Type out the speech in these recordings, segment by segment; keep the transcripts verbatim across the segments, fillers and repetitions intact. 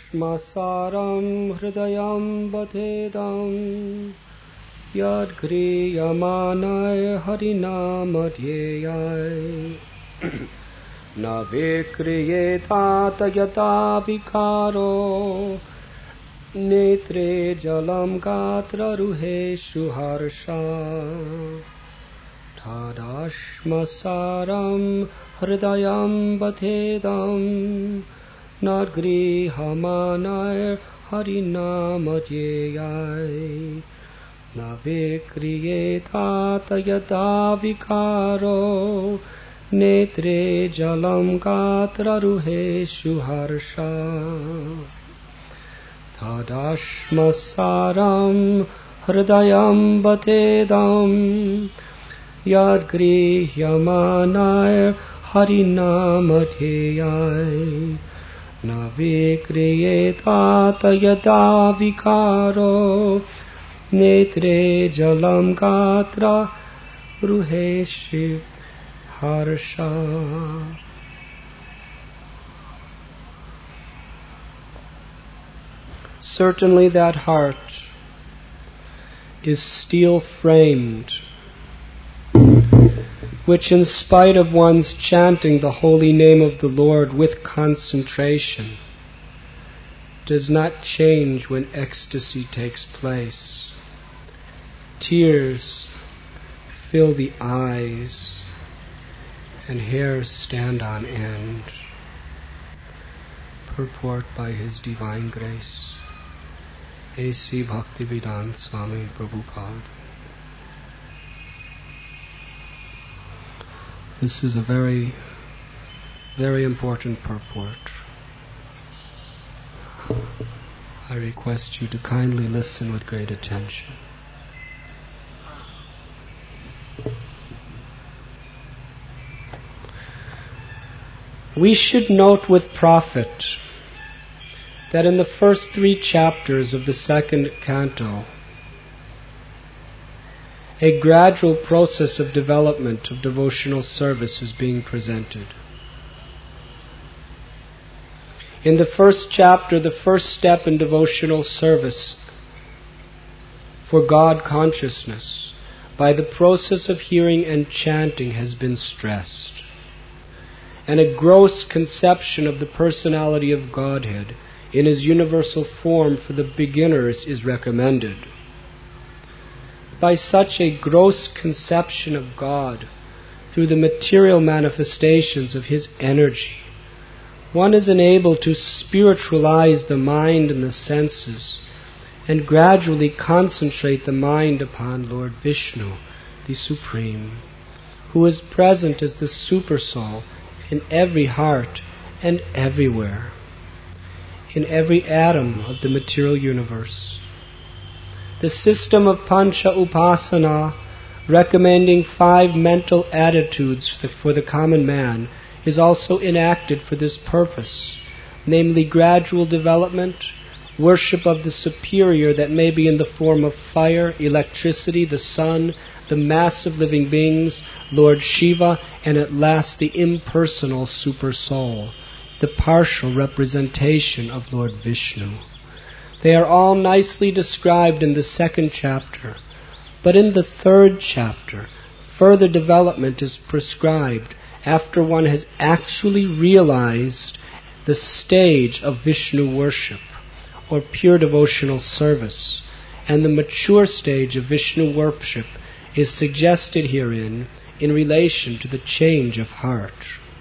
Tadashmasaram hridayam batedam Yad kriyamanay harinamadhyayay Na vikriyeta tagyata vikaro Netre jalam gatra ruheshu harsha Tadashmasaram hridayam batedam Nadgrihamanay harinamadhyayay Na vikriyeta tagyata vikaro Netre jalam gatra ruheshu harsha Tadashmasaram hridayam batedam Yadgrihyamanay harinamadhyayay Na vikriyeta tagyata vikaro Netre jalam gatra ruheshu harsha. Certainly that heart is steel-framed, which in spite of one's chanting the holy name of the Lord with concentration, does not change when ecstasy takes place. Tears fill the eyes and hairs stand on end. Purport by His Divine Grace, A C Bhaktivedanta Swami Prabhupada. This is a very, very important purport. I request you to kindly listen with great attention. We should note with profit that in the first three chapters of the second canto, a gradual process of development of devotional service is being presented. In the first chapter, the first step in devotional service for God consciousness by the process of hearing and chanting has been stressed, and a gross conception of the personality of Godhead in His universal form for the beginners is recommended. By such a gross conception of God through the material manifestations of His energy, one is enabled to spiritualize the mind and the senses and gradually concentrate the mind upon Lord Vishnu, the Supreme, who is present as the Supersoul in every heart and everywhere, in every atom of the material universe. The system of Pancha Upasana, recommending five mental attitudes for the common man, is also enacted for this purpose, namely gradual development, worship of the superior that may be in the form of fire, electricity, the sun, the mass of living beings, Lord Shiva, and at last the impersonal Super Soul, the partial representation of Lord Vishnu. They are all nicely described in the second chapter, but in the third chapter, further development is prescribed after one has actually realized the stage of Vishnu worship, or pure devotional service, and the mature stage of Vishnu worship is suggested herein in relation to the change of heart.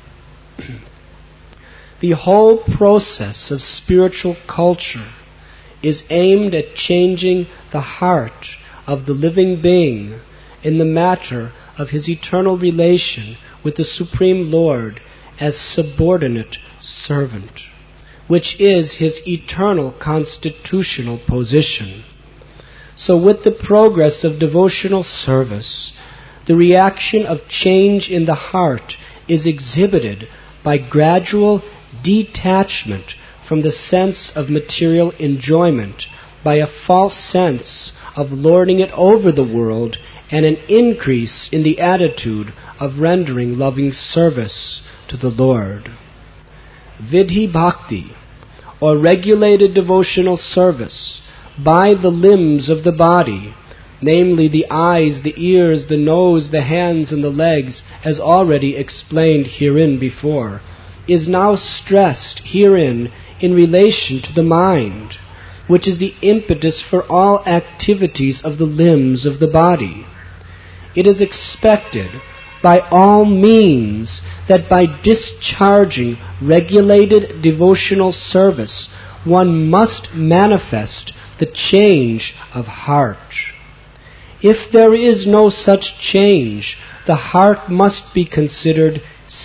The whole process of spiritual culture is aimed at changing the heart of the living being in the matter of his eternal relation with the Supreme Lord as subordinate servant, which is his eternal constitutional position. So with the progress of devotional service, the reaction of change in the heart is exhibited by gradual detachment from the sense of material enjoyment, by a false sense of lording it over the world, and an increase in the attitude of rendering loving service to the Lord. Vidhi Bhakti, or regulated devotional service by the limbs of the body, namely the eyes, the ears, the nose, the hands, and the legs, as already explained herein before, is now stressed herein in relation to the mind, which is the impetus for all activities of the limbs of the body. It is expected by all means that by discharging regulated devotional service, one must manifest the change of heart. If there is no such change, the heart must be considered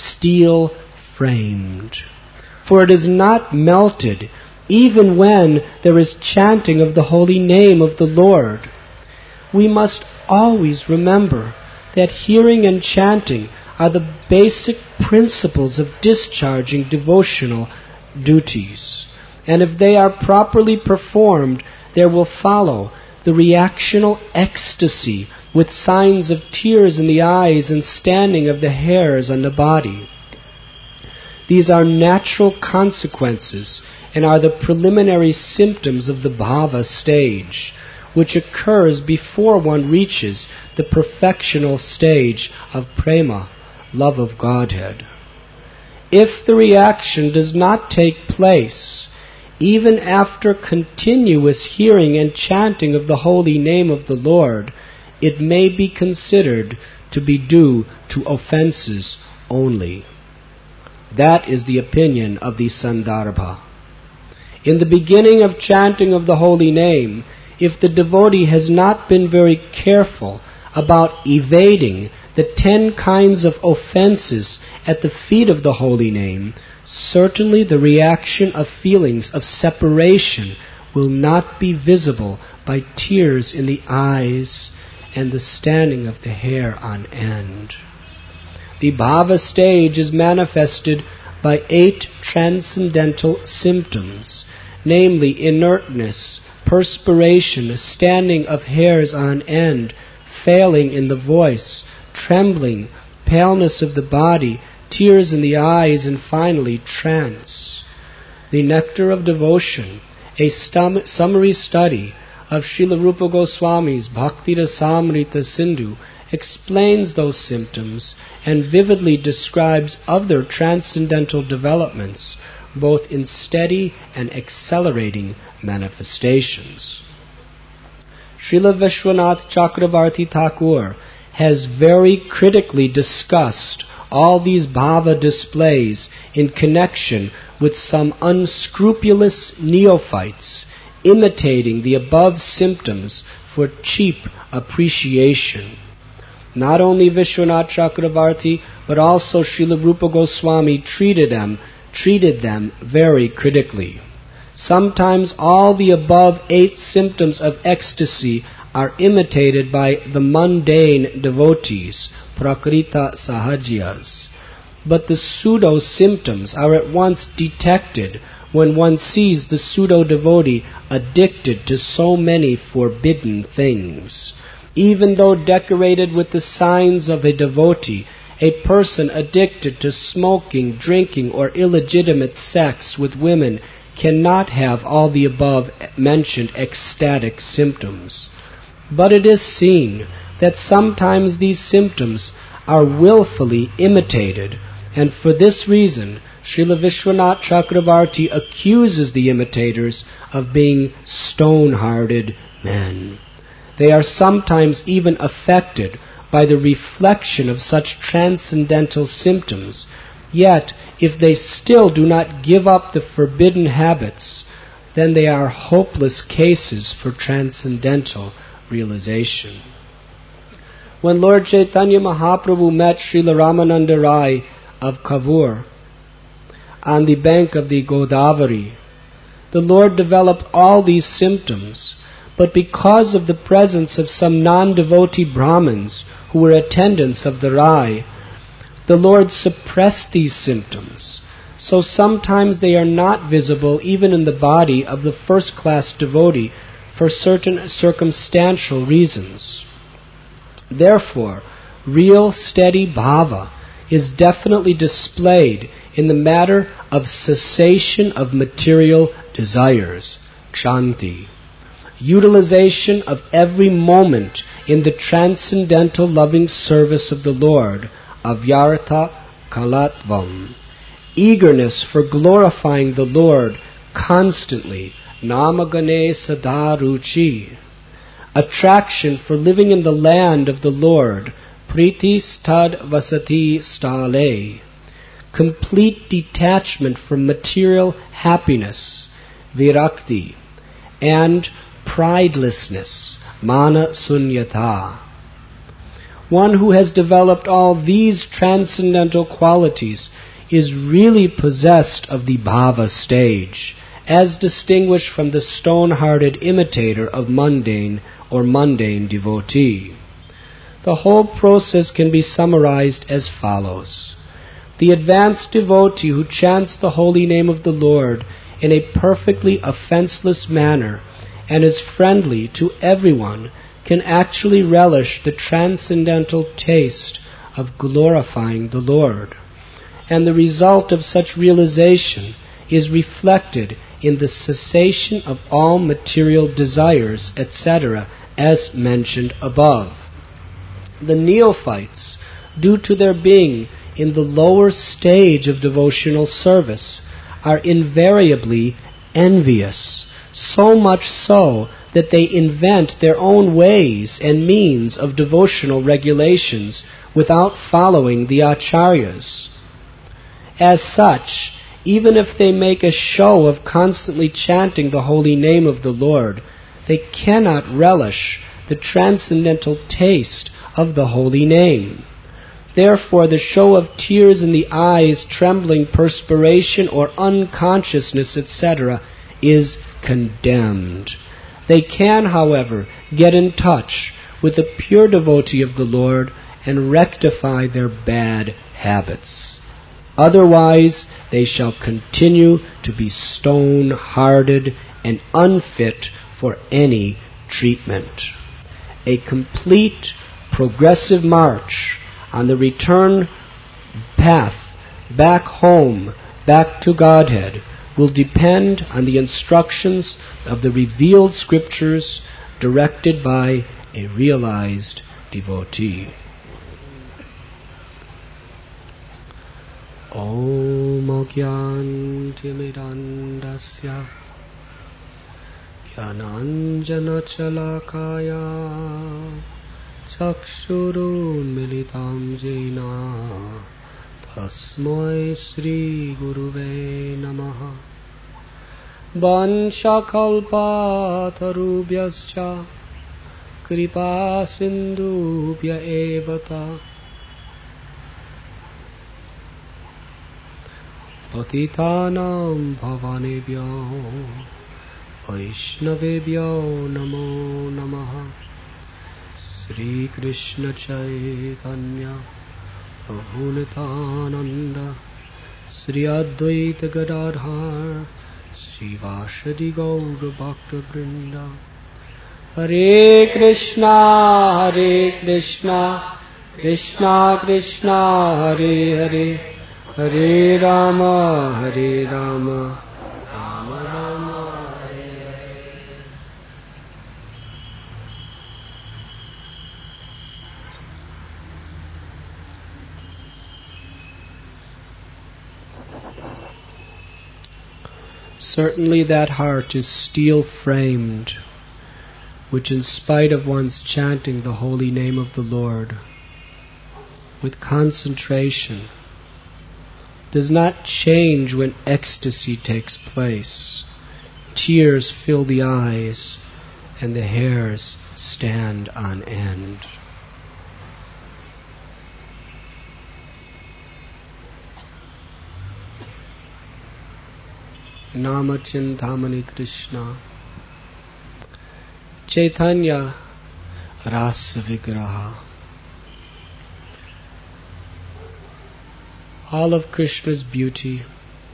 steel-framed, for it is not melted even when there is chanting of the holy name of the Lord. We must always remember that hearing and chanting are the basic principles of discharging devotional duties. And if they are properly performed, there will follow the reactional ecstasy with signs of tears in the eyes and standing of the hairs on the body. These are natural consequences and are the preliminary symptoms of the bhava stage, which occurs before one reaches the perfectional stage of prema, love of Godhead. If the reaction does not take place, even after continuous hearing and chanting of the holy name of the Lord, it may be considered to be due to offenses only. That is the opinion of the Sandarbha. In the beginning of chanting of the holy name, if the devotee has not been very careful about evading the ten kinds of offenses at the feet of the holy name, certainly the reaction of feelings of separation will not be visible by tears in the eyes and the standing of the hair on end. The bhava stage is manifested by eight transcendental symptoms, namely inertness, perspiration, standing of hairs on end, failing in the voice, trembling, paleness of the body, tears in the eyes, and finally trance. The Nectar of Devotion, a stum- summary study of Srila Rupa Goswami's Bhakti Rasamrita Sindhu, explains those symptoms and vividly describes other transcendental developments, both in steady and accelerating manifestations. Srila Vishwanath Chakravarti Thakur has very critically discussed all these bhava displays in connection with some unscrupulous neophytes imitating the above symptoms for cheap appreciation. Not only Vishwanath Chakravarti, but also Srila Rupa Goswami treated them, treated them very critically. Sometimes all the above eight symptoms of ecstasy are imitated by the mundane devotees, prakrita sahajyas. But the pseudo-symptoms are at once detected when one sees the pseudo-devotee addicted to so many forbidden things. Even though decorated with the signs of a devotee, a person addicted to smoking, drinking, or illegitimate sex with women cannot have all the above mentioned ecstatic symptoms. But it is seen that sometimes these symptoms are willfully imitated, and for this reason Srila Vishwanath Chakravarti accuses the imitators of being stone-hearted men. They are sometimes even affected by the reflection of such transcendental symptoms, yet if they still do not give up the forbidden habits, then they are hopeless cases for transcendental realization. When Lord Chaitanya Mahaprabhu met Srila Ramananda Rai of Kavur on the bank of the Godavari, the Lord developed all these symptoms, but because of the presence of some non-devotee Brahmins who were attendants of the Rai, the Lord suppressed these symptoms. So sometimes they are not visible even in the body of the first-class devotee for certain circumstantial reasons. Therefore, real steady bhava is definitely displayed in the matter of cessation of material desires, kshanti. Utilization of every moment in the transcendental loving service of the Lord, avyartha kalatvam. Eagerness for glorifying the Lord constantly, namagane sadaruchi. Attraction for living in the land of the Lord, priti stad vasati stale. Complete detachment from material happiness, virakti, and pridelessness, mana sunyata. One who has developed all these transcendental qualities is really possessed of the bhava stage, as distinguished from the stone-hearted imitator of mundane or mundane devotee. The whole process can be summarized as follows. The advanced devotee who chants the holy name of the Lord in a perfectly offenseless manner and is friendly to everyone can actually relish the transcendental taste of glorifying the Lord. And the result of such realization is reflected in the cessation of all material desires, et cetera, as mentioned above. The neophytes, due to their being in the lower stage of devotional service, are invariably envious, so much so that they invent their own ways and means of devotional regulations without following the acharyas. As such, even if they make a show of constantly chanting the holy name of the Lord, they cannot relish the transcendental taste of the holy name. Therefore, the show of tears in the eyes, trembling, perspiration, or unconsciousness, et cetera, is condemned. They can, however, get in touch with the pure devotee of the Lord and rectify their bad habits. Otherwise, they shall continue to be stone-hearted and unfit for any treatment. A complete, progressive march on the return path back home, back to Godhead, will depend on the instructions of the revealed scriptures directed by a realized devotee. Om Agyantimirandasya Jnananjana Chalakaya Chakshurun Militam Jena Tasmai Shri Guruve Namaha. Vanshakalpatarubhyascha Kripa Sindhubhya evata Patitanam Bhavanebhyo Vaishnavebhyo Namo Namaha. Sri Krishna Chaitanya Prabhu Nityananda Sri Advaita Gadadhar Sri Vashadi Gaura Bhakta Vrinda. Hare Krishna Hare Krishna Krishna Krishna Hare Hare Hare Rama Hare Rama Rama Rama Hare Hare. Certainly that heart is steel-framed, which in spite of one's chanting the holy name of the Lord, with concentration, does not change when ecstasy takes place. Tears fill the eyes and the hairs stand on end. Namachintamani Krishna Chaitanya Rasa Vigraha. All of Krishna's beauty,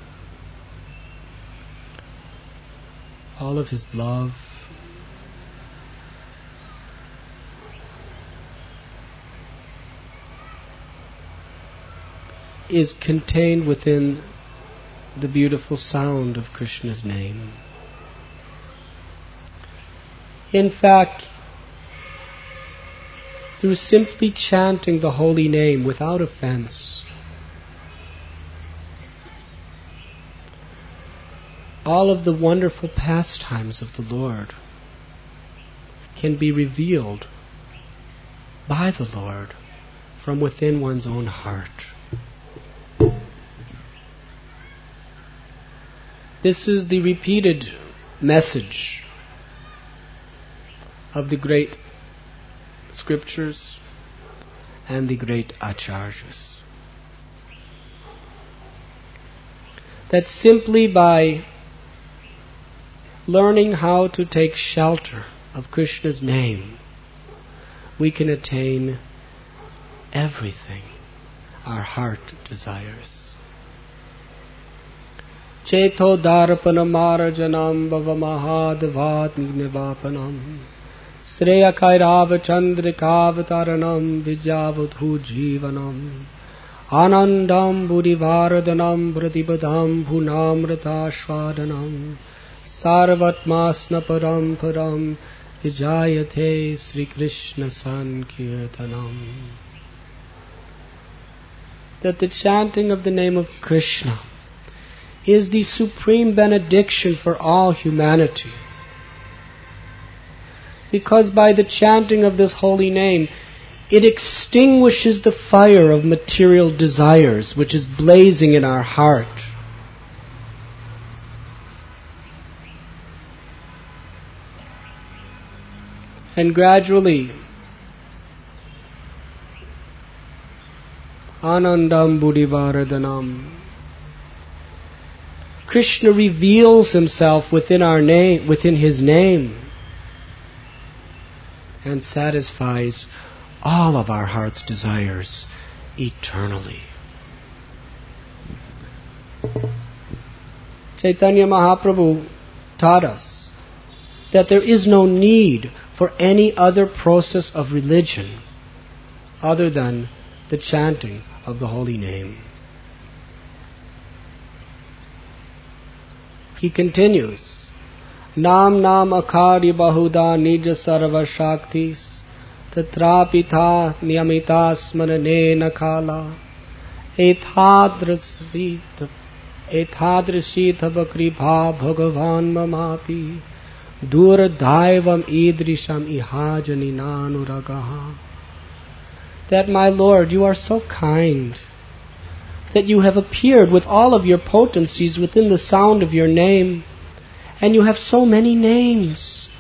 all of his love, is contained within the beautiful sound of Krishna's name. In fact, through simply chanting the holy name without offense, all of the wonderful pastimes of the Lord can be revealed by the Lord from within one's own heart. This is the repeated message of the great scriptures and the great acharyas. That simply by learning how to take shelter of Krishna's name, we can attain everything our heart desires. Cheto darpanam marajanam bhavamahadvat nivapanam Sreya kairava chandrikavataranam vijavadhu jivanam Anandam buddhivaradanam pratibadam bhunamratashvadanam Sarvatmasna param param vijayate Sri Krishna Sankirtanam. That the chanting of the name of Krishna is the supreme benediction for all humanity. Because by the chanting of this holy name, it extinguishes the fire of material desires which is blazing in our heart. And gradually, Anandam buddhivaradanam, Krishna reveals himself within our name, within his name, and satisfies all of our heart's desires eternally. Chaitanya Mahaprabhu taught us that there is no need for any other process of religion other than the chanting of the holy name. He continues, Nam nam akari bahuda nija sarva shaktis tatrapita niyamita smarane nakala ethadrisvita ethadrishita vakribha bhagavan mamapi Durdaivam idrisham ihajaninanuragaha. That, my Lord, you are so kind that you have appeared with all of your potencies within the sound of your name, and you have so many names.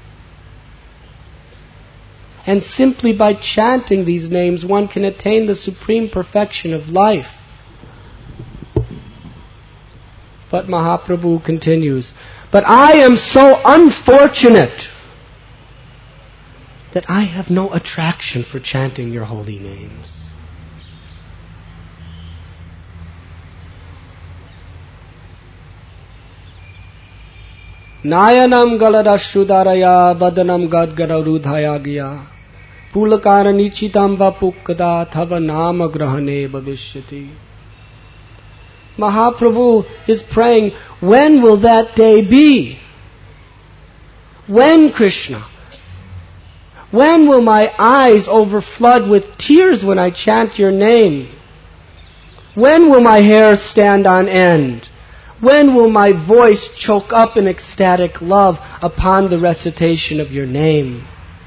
And simply by chanting these names, one can attain the supreme perfection of life. But Mahaprabhu continues, but I am so unfortunate that I have no attraction for chanting your holy names. Nayanam galadashudaraya badanam gadgararudhayagya pulakara nichitam vapukada thava nama grahane bhavishyati. Mahaprabhu is praying, when will that day be? When, Krishna? When will my eyes overflood with tears when I chant your name? When will my hair stand on end? When will my voice choke up in ecstatic love upon the recitation of your name?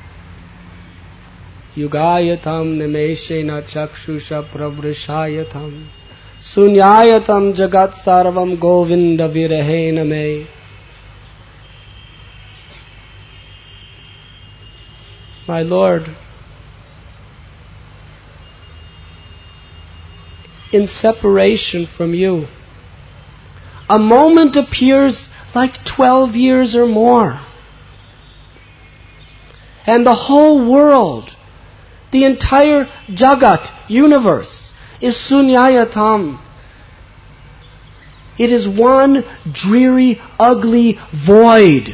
Yugayatam nimeshena chakshusha pravrishayatam Sunyayatam jagat sarvam govinda virahena me. My Lord, in separation from you, a moment appears like twelve years or more. And the whole world, the entire Jagat, universe, is sunyayatam. It is one dreary, ugly void.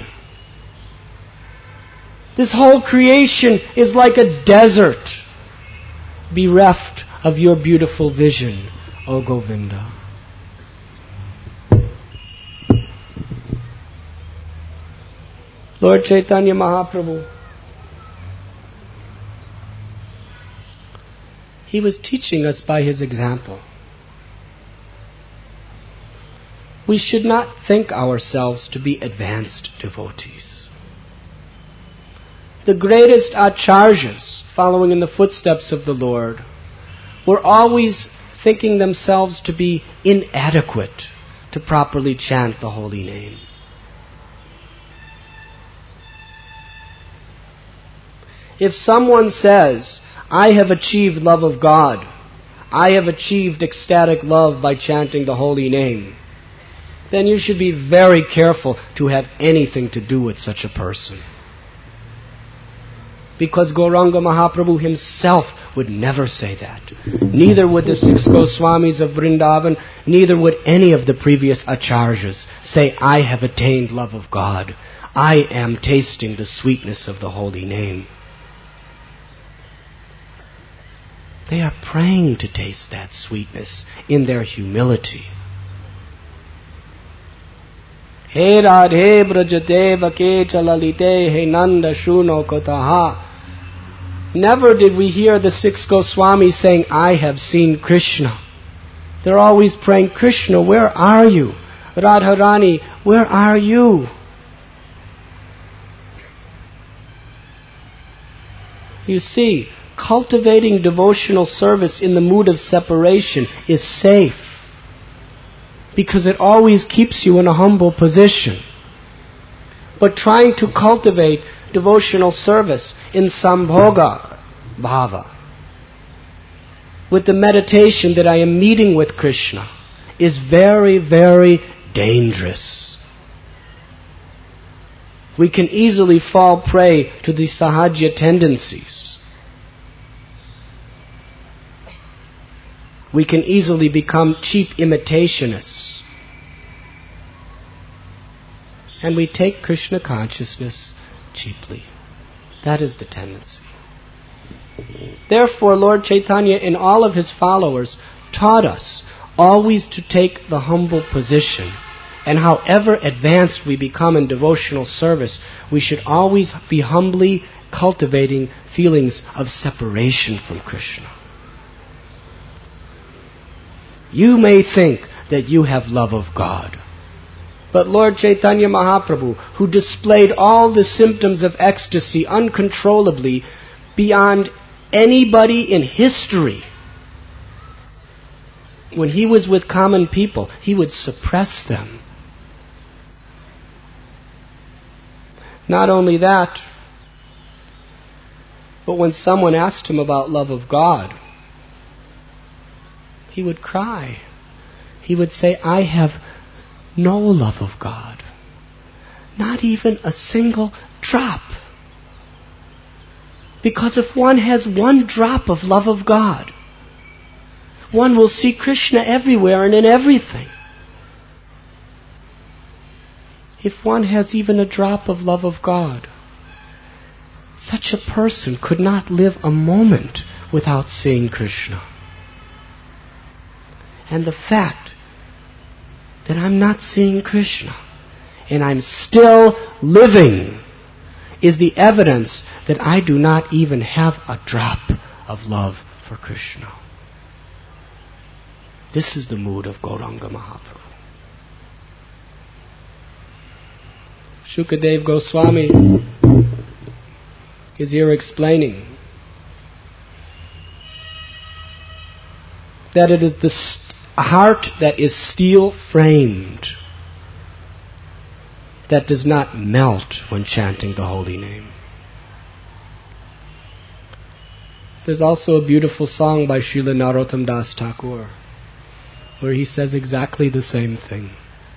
This whole creation is like a desert, bereft of your beautiful vision, O Govinda. Lord Chaitanya Mahaprabhu, he was teaching us by his example. We should not think ourselves to be advanced devotees. The greatest acharyas, following in the footsteps of the Lord, were always thinking themselves to be inadequate to properly chant the holy name. If someone says, I have achieved love of God, I have achieved ecstatic love by chanting the holy name, then you should be very careful to have anything to do with such a person. Because Gauranga Mahaprabhu himself would never say that. Neither would the six Goswamis of Vrindavan, neither would any of the previous acharyas say, I have attained love of God. I am tasting the sweetness of the holy name. They are praying to taste that sweetness in their humility. He Radhe Brajate Vake Chalalite He Nanda Shuno Kotaha. Never did we hear the six Goswamis saying, I have seen Krishna. They're always praying, Krishna, where are you? Radharani, where are you? You see, cultivating devotional service in the mood of separation is safe, because it always keeps you in a humble position. But trying to cultivate devotional service in Sambhoga Bhava, with the meditation that I am meeting with Krishna, is very, very dangerous. We can easily fall prey to the sahajya tendencies. We can easily become cheap imitationists. And we take Krishna consciousness cheaply. That is the tendency. Therefore, Lord Chaitanya, in all of his followers, taught us always to take the humble position. And however advanced we become in devotional service, we should always be humbly cultivating feelings of separation from Krishna. You may think that you have love of God, but Lord Chaitanya Mahaprabhu, who displayed all the symptoms of ecstasy uncontrollably beyond anybody in history, when he was with common people, he would suppress them. Not only that, but when someone asked him about love of God, he would cry. He would say, I have no love of God. Not even a single drop. Because if one has one drop of love of God, one will see Krishna everywhere and in everything. If one has even a drop of love of God, such a person could not live a moment without seeing Krishna. And the fact that I'm not seeing Krishna and I'm still living is the evidence that I do not even have a drop of love for Krishna. This is the mood of Gauranga Mahaprabhu. Shukadev Goswami is here explaining that it is the st- heart that is steel-framed that does not melt when chanting the holy name. There's also a beautiful song by Srila Narottam Das Thakur where he says exactly the same thing.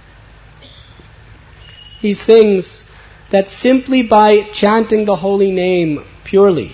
He sings that simply by chanting the holy name purely,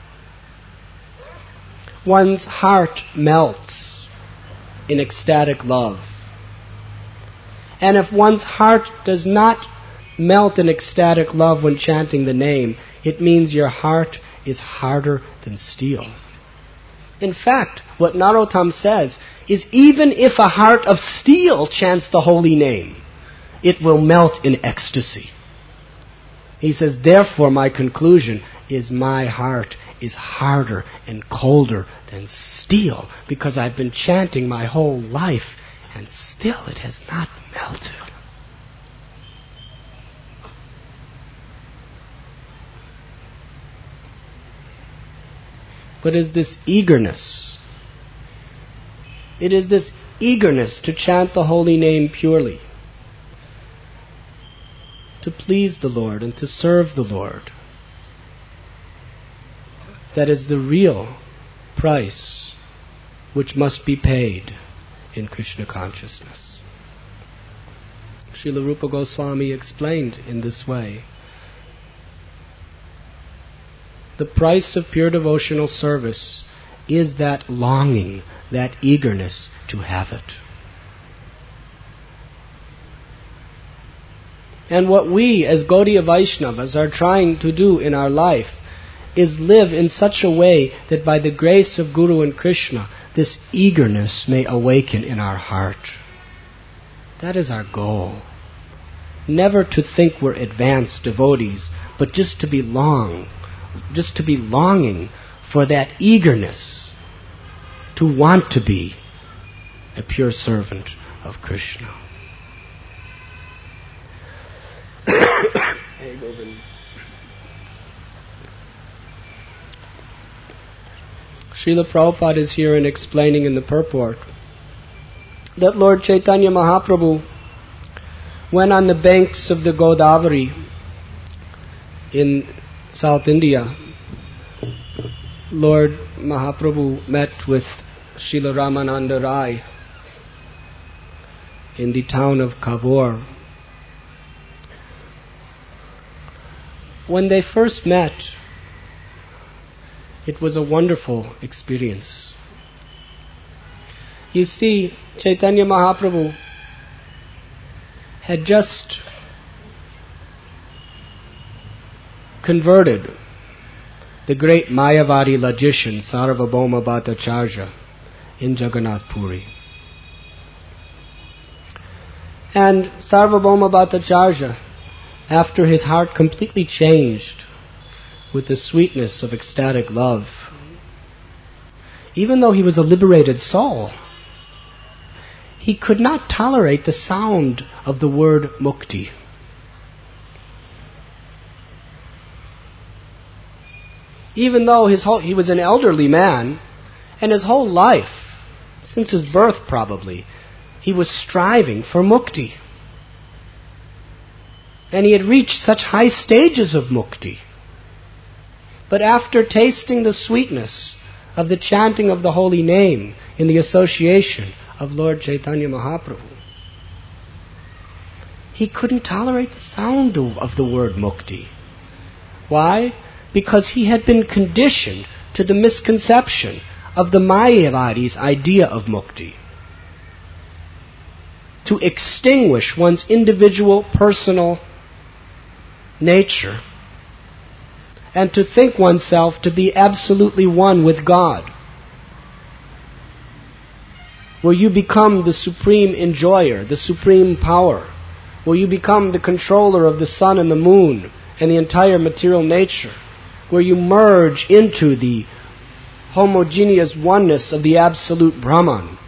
one's heart melts in ecstatic love. And if one's heart does not melt in ecstatic love when chanting the name, it means your heart is harder than steel. In fact, what Narottam says is even if a heart of steel chants the holy name, it will melt in ecstasy. He says, therefore my conclusion is my heart is harder and colder than steel, because I've been chanting my whole life and still it has not melted. But is this eagerness? It is this eagerness to chant the holy name purely, to please the Lord and to serve the Lord, that is the real price which must be paid in Krishna consciousness. Srila Rupa Goswami explained in this way, the price of pure devotional service is that longing, that eagerness to have it. And what we as Gaudiya Vaishnavas are trying to do in our life is live in such a way that by the grace of Guru and Krishna, this eagerness may awaken in our heart. That is our goal. Never to think we're advanced devotees, but just to be long, just to be longing for that eagerness to want to be a pure servant of Krishna. Srila Prabhupada is here in explaining in the purport that Lord Chaitanya Mahaprabhu, when on the banks of the Godavari in South India, Lord Mahaprabhu met with Srila Ramananda Rai in the town of Kavor. When they first met, it was a wonderful experience. You see, Chaitanya Mahaprabhu had just converted the great Mayavadi logician Sarvabhauma Bhattacharya in Jagannath Puri. And Sarvabhauma Bhattacharya, after his heart completely changed with the sweetness of ecstatic love, even though he was a liberated soul, he could not tolerate the sound of the word mukti. Even though his whole, he was an elderly man, and his whole life, since his birth probably, he was striving for mukti. And he had reached such high stages of mukti. But after tasting the sweetness of the chanting of the holy name in the association of Lord Chaitanya Mahaprabhu, he couldn't tolerate the sound of the word mukti. Why? Because he had been conditioned to the misconception of the Mayavadi's idea of mukti. To extinguish one's individual personal nature and to think oneself to be absolutely one with God, where you become the supreme enjoyer, the supreme power, where you become the controller of the sun and the moon and the entire material nature, where you merge into the homogeneous oneness of the absolute Brahman.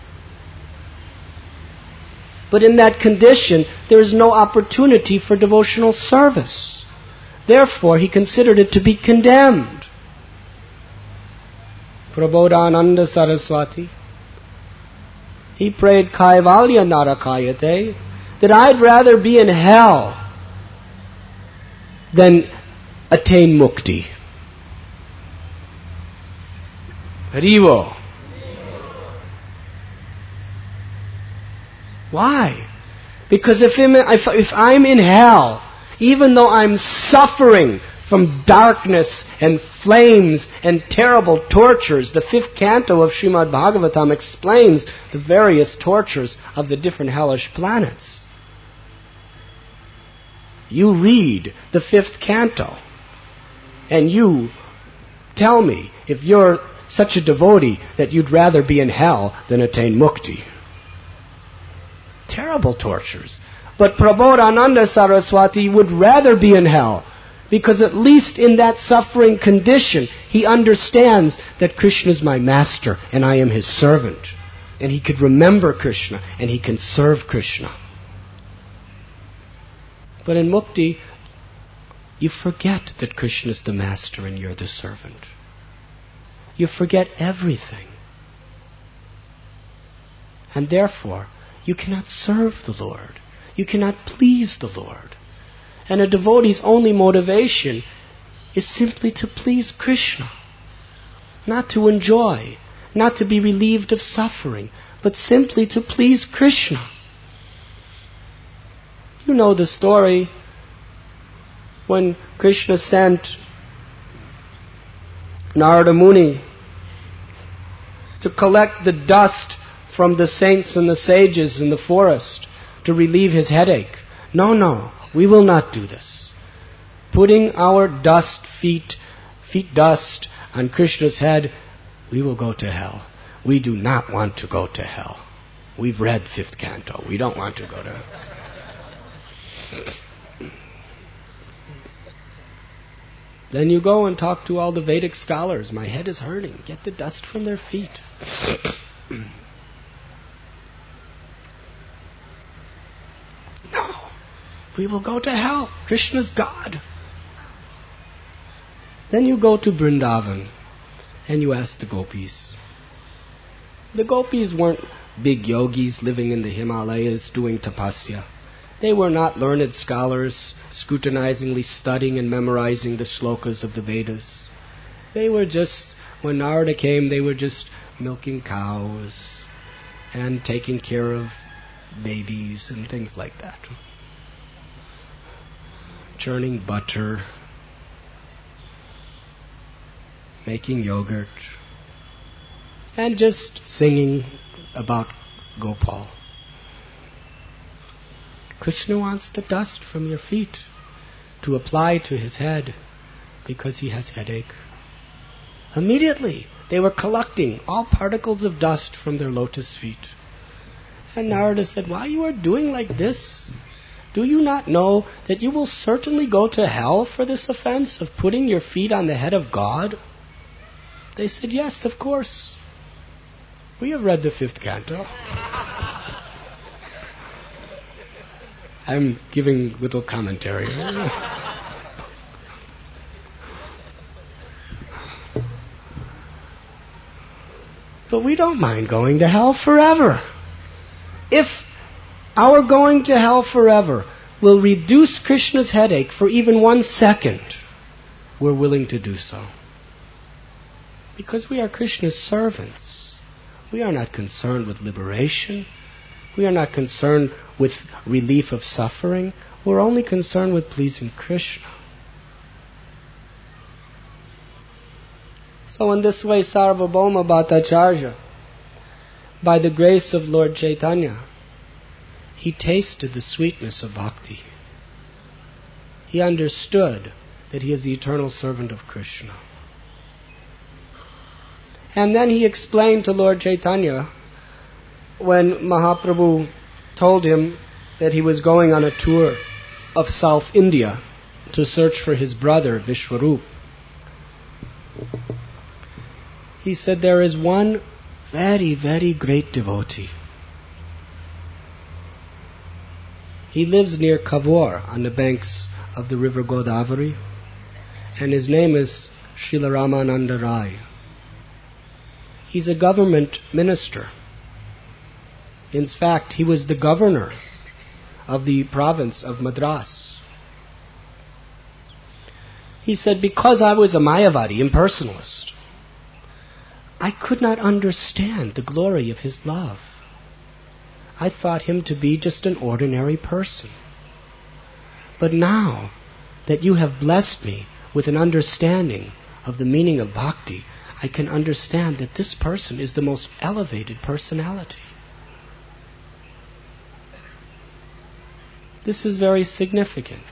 But in that condition, there is no opportunity for devotional service. Therefore, he considered it to be condemned. Prabodhananda Saraswati, he prayed Kaivalya Narakayate, that I'd rather be in hell than attain mukti. Harivo. Why? Because if, I'm, if, if I'm in hell, even though I'm suffering from darkness and flames and terrible tortures, the fifth canto of Srimad Bhagavatam explains the various tortures of the different hellish planets. You read the fifth canto and you tell me if you're such a devotee that you'd rather be in hell than attain mukti. Terrible tortures. But Prabodhananda Saraswati would rather be in hell Because at least in that suffering condition, he understands that Krishna is my master and I am his servant. And he could remember Krishna and he can serve Krishna. But in mukti, you forget that Krishna is the master and you're the servant. You forget everything. And therefore, you cannot serve the Lord. You cannot please the Lord. And a devotee's only motivation is simply to please Krishna. Not to enjoy, not to be relieved of suffering, but simply to please Krishna. You know the story when Krishna sent Narada Muni to collect the dust from the saints and the sages in the forest to relieve his headache. No, no, we will not do this. Putting our dust feet, feet dust on Krishna's head, we will go to hell. We do not want to go to hell. We've read fifth canto. We don't want to go to hell. Then you go and talk to all the Vedic scholars. My head is hurting. Get the dust from their feet. No. We will go to hell. Krishna's God. Then you go to Vrindavan and you ask the gopis. The gopis weren't big yogis living in the Himalayas doing tapasya. They were not learned scholars scrutinizingly studying and memorizing the shlokas of the Vedas. They were just, when Narada came, they were just milking cows and taking care of babies and things like that. Churning butter, making yogurt, and just singing about Gopal. Krishna wants the dust from your feet to apply to his head because he has headache. Immediately, they were collecting all particles of dust from their lotus feet. And Narada said, why you are doing like this? Do you not know that you will certainly go to hell for this offense of putting your feet on the head of God? They said, yes, of course. We have read the fifth canto. I'm giving little commentary. But we don't mind going to hell forever. If our going to hell forever will reduce Krishna's headache for even one second, we're willing to do so. Because we are Krishna's servants. We are not concerned with liberation. We are not concerned with relief of suffering. We're only concerned with pleasing Krishna. So in this way, Sarvabhauma Bhattacharya, by the grace of Lord Chaitanya, he tasted the sweetness of bhakti. He understood that he is the eternal servant of Krishna. And then he explained to Lord Chaitanya, when Mahaprabhu told him that he was going on a tour of South India to search for his brother Vishwarup, he said, there is one very, very great devotee. He lives near Kavor on the banks of the river Godavari, and his name is Srila Ramananda Rai. He's a government minister. In fact, he was the governor of the province of Madras. He said, because I was a Mayavadi, impersonalist, I could not understand the glory of his love. I thought him to be just an ordinary person. But now that you have blessed me with an understanding of the meaning of bhakti, I can understand that this person is the most elevated personality. This is very significant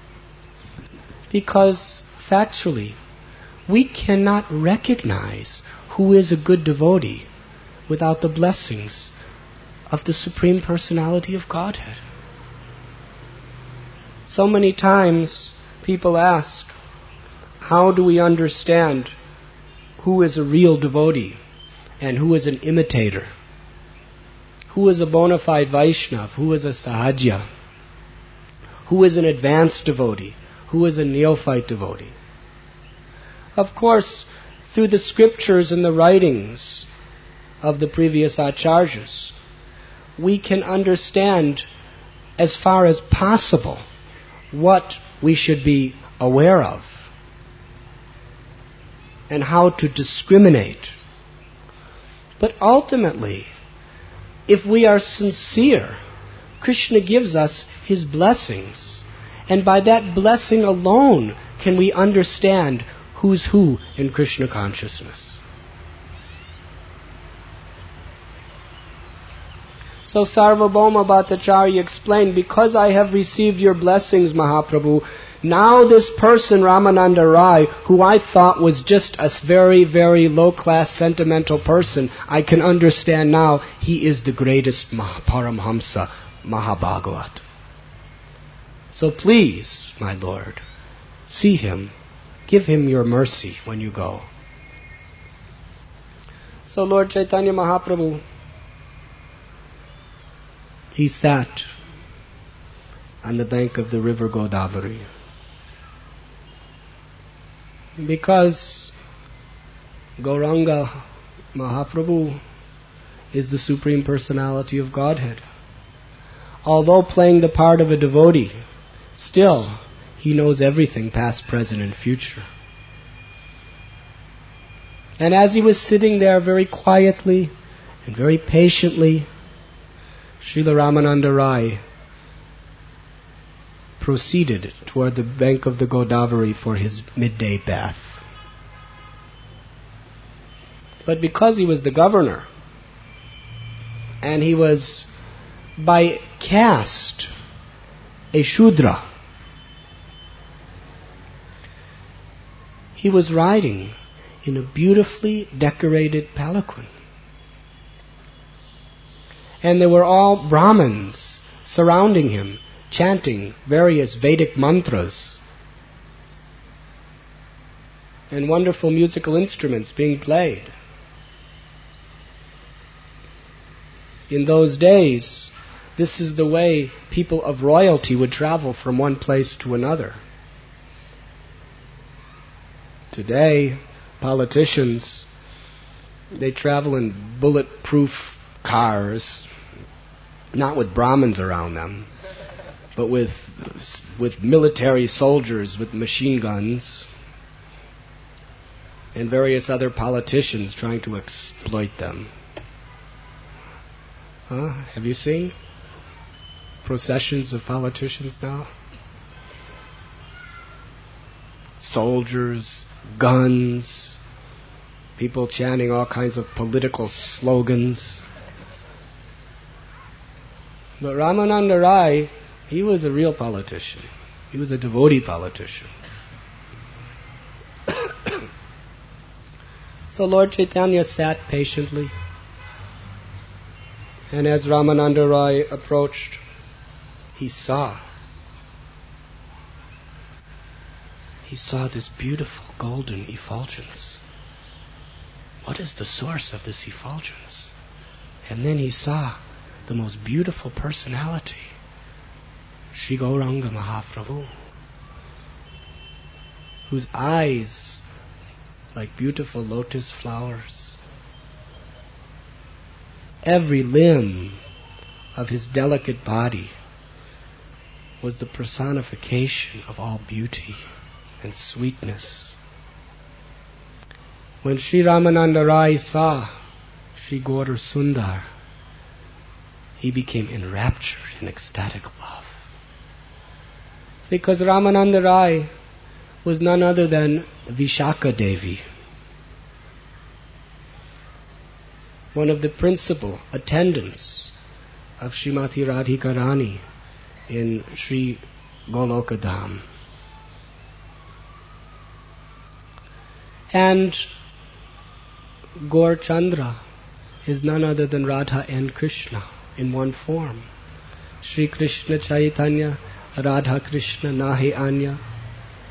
because factually we cannot recognize who is a good devotee without the blessings of the Supreme Personality of Godhead. So many times People ask, how do we understand who is a real devotee and who is an imitator? Who is a bona fide Vaishnav? Who is a Sahaja? Who is an advanced devotee? Who is a neophyte devotee? Of course, through the scriptures and the writings of the previous acharyas, we can understand as far as possible what we should be aware of and how to discriminate. But ultimately, if we are sincere, Krishna gives us His blessings, and by that blessing alone can we understand who's who in Krishna consciousness. So Sarvabhauma Bhattacharya explained, because I have received your blessings, Mahaprabhu, now this person, Ramananda Rai, who I thought was just a very, very low-class sentimental person, I can understand now he is the greatest Paramhamsa, Mahabhagavat. So please, my Lord, see him. Give him your mercy when you go. So Lord Chaitanya Mahaprabhu, he sat on the bank of the river Godavari. Because Gauranga Mahaprabhu is the Supreme Personality of Godhead. Although playing the part of a devotee, still He knows everything, past, present, and future. And as he was sitting there very quietly and very patiently, Srila Ramananda Rai proceeded toward the bank of the Godavari for his midday bath. But because he was the governor, and he was by caste a Shudra, he was riding in a beautifully decorated palanquin. And there were all Brahmins surrounding him, chanting various Vedic mantras, and wonderful musical instruments being played. In those days, this is the way people of royalty would travel from one place to another. Today, politicians, they travel in bulletproof cars, not with Brahmins around them, but with with military soldiers with machine guns and various other politicians trying to exploit them. Huh? Have you seen processions of politicians now? Soldiers, guns, people chanting all kinds of political slogans. But Ramananda Rai, he was a real politician. He was a devotee politician. So Lord Chaitanya sat patiently. And as Ramananda Rai approached, he saw. He saw this beautiful golden effulgence. What is the source of this effulgence? And then he saw the most beautiful personality, Sri Gauranga Mahaprabhu, whose eyes like beautiful lotus flowers. Every limb of his delicate body was the personification of all beauty and sweetness. When Sri Ramananda Rai saw Sri Gaur Sundar, he became enraptured in ecstatic love. Because Ramananda Rai was none other than Vishakha Devi, one of the principal attendants of Srimati Radhika Rani in Sri Goloka Dham. And Gaur Chandra is none other than Radha and Krishna in one form. Sri Krishna Chaitanya, Radha Krishna, Nahi Anya.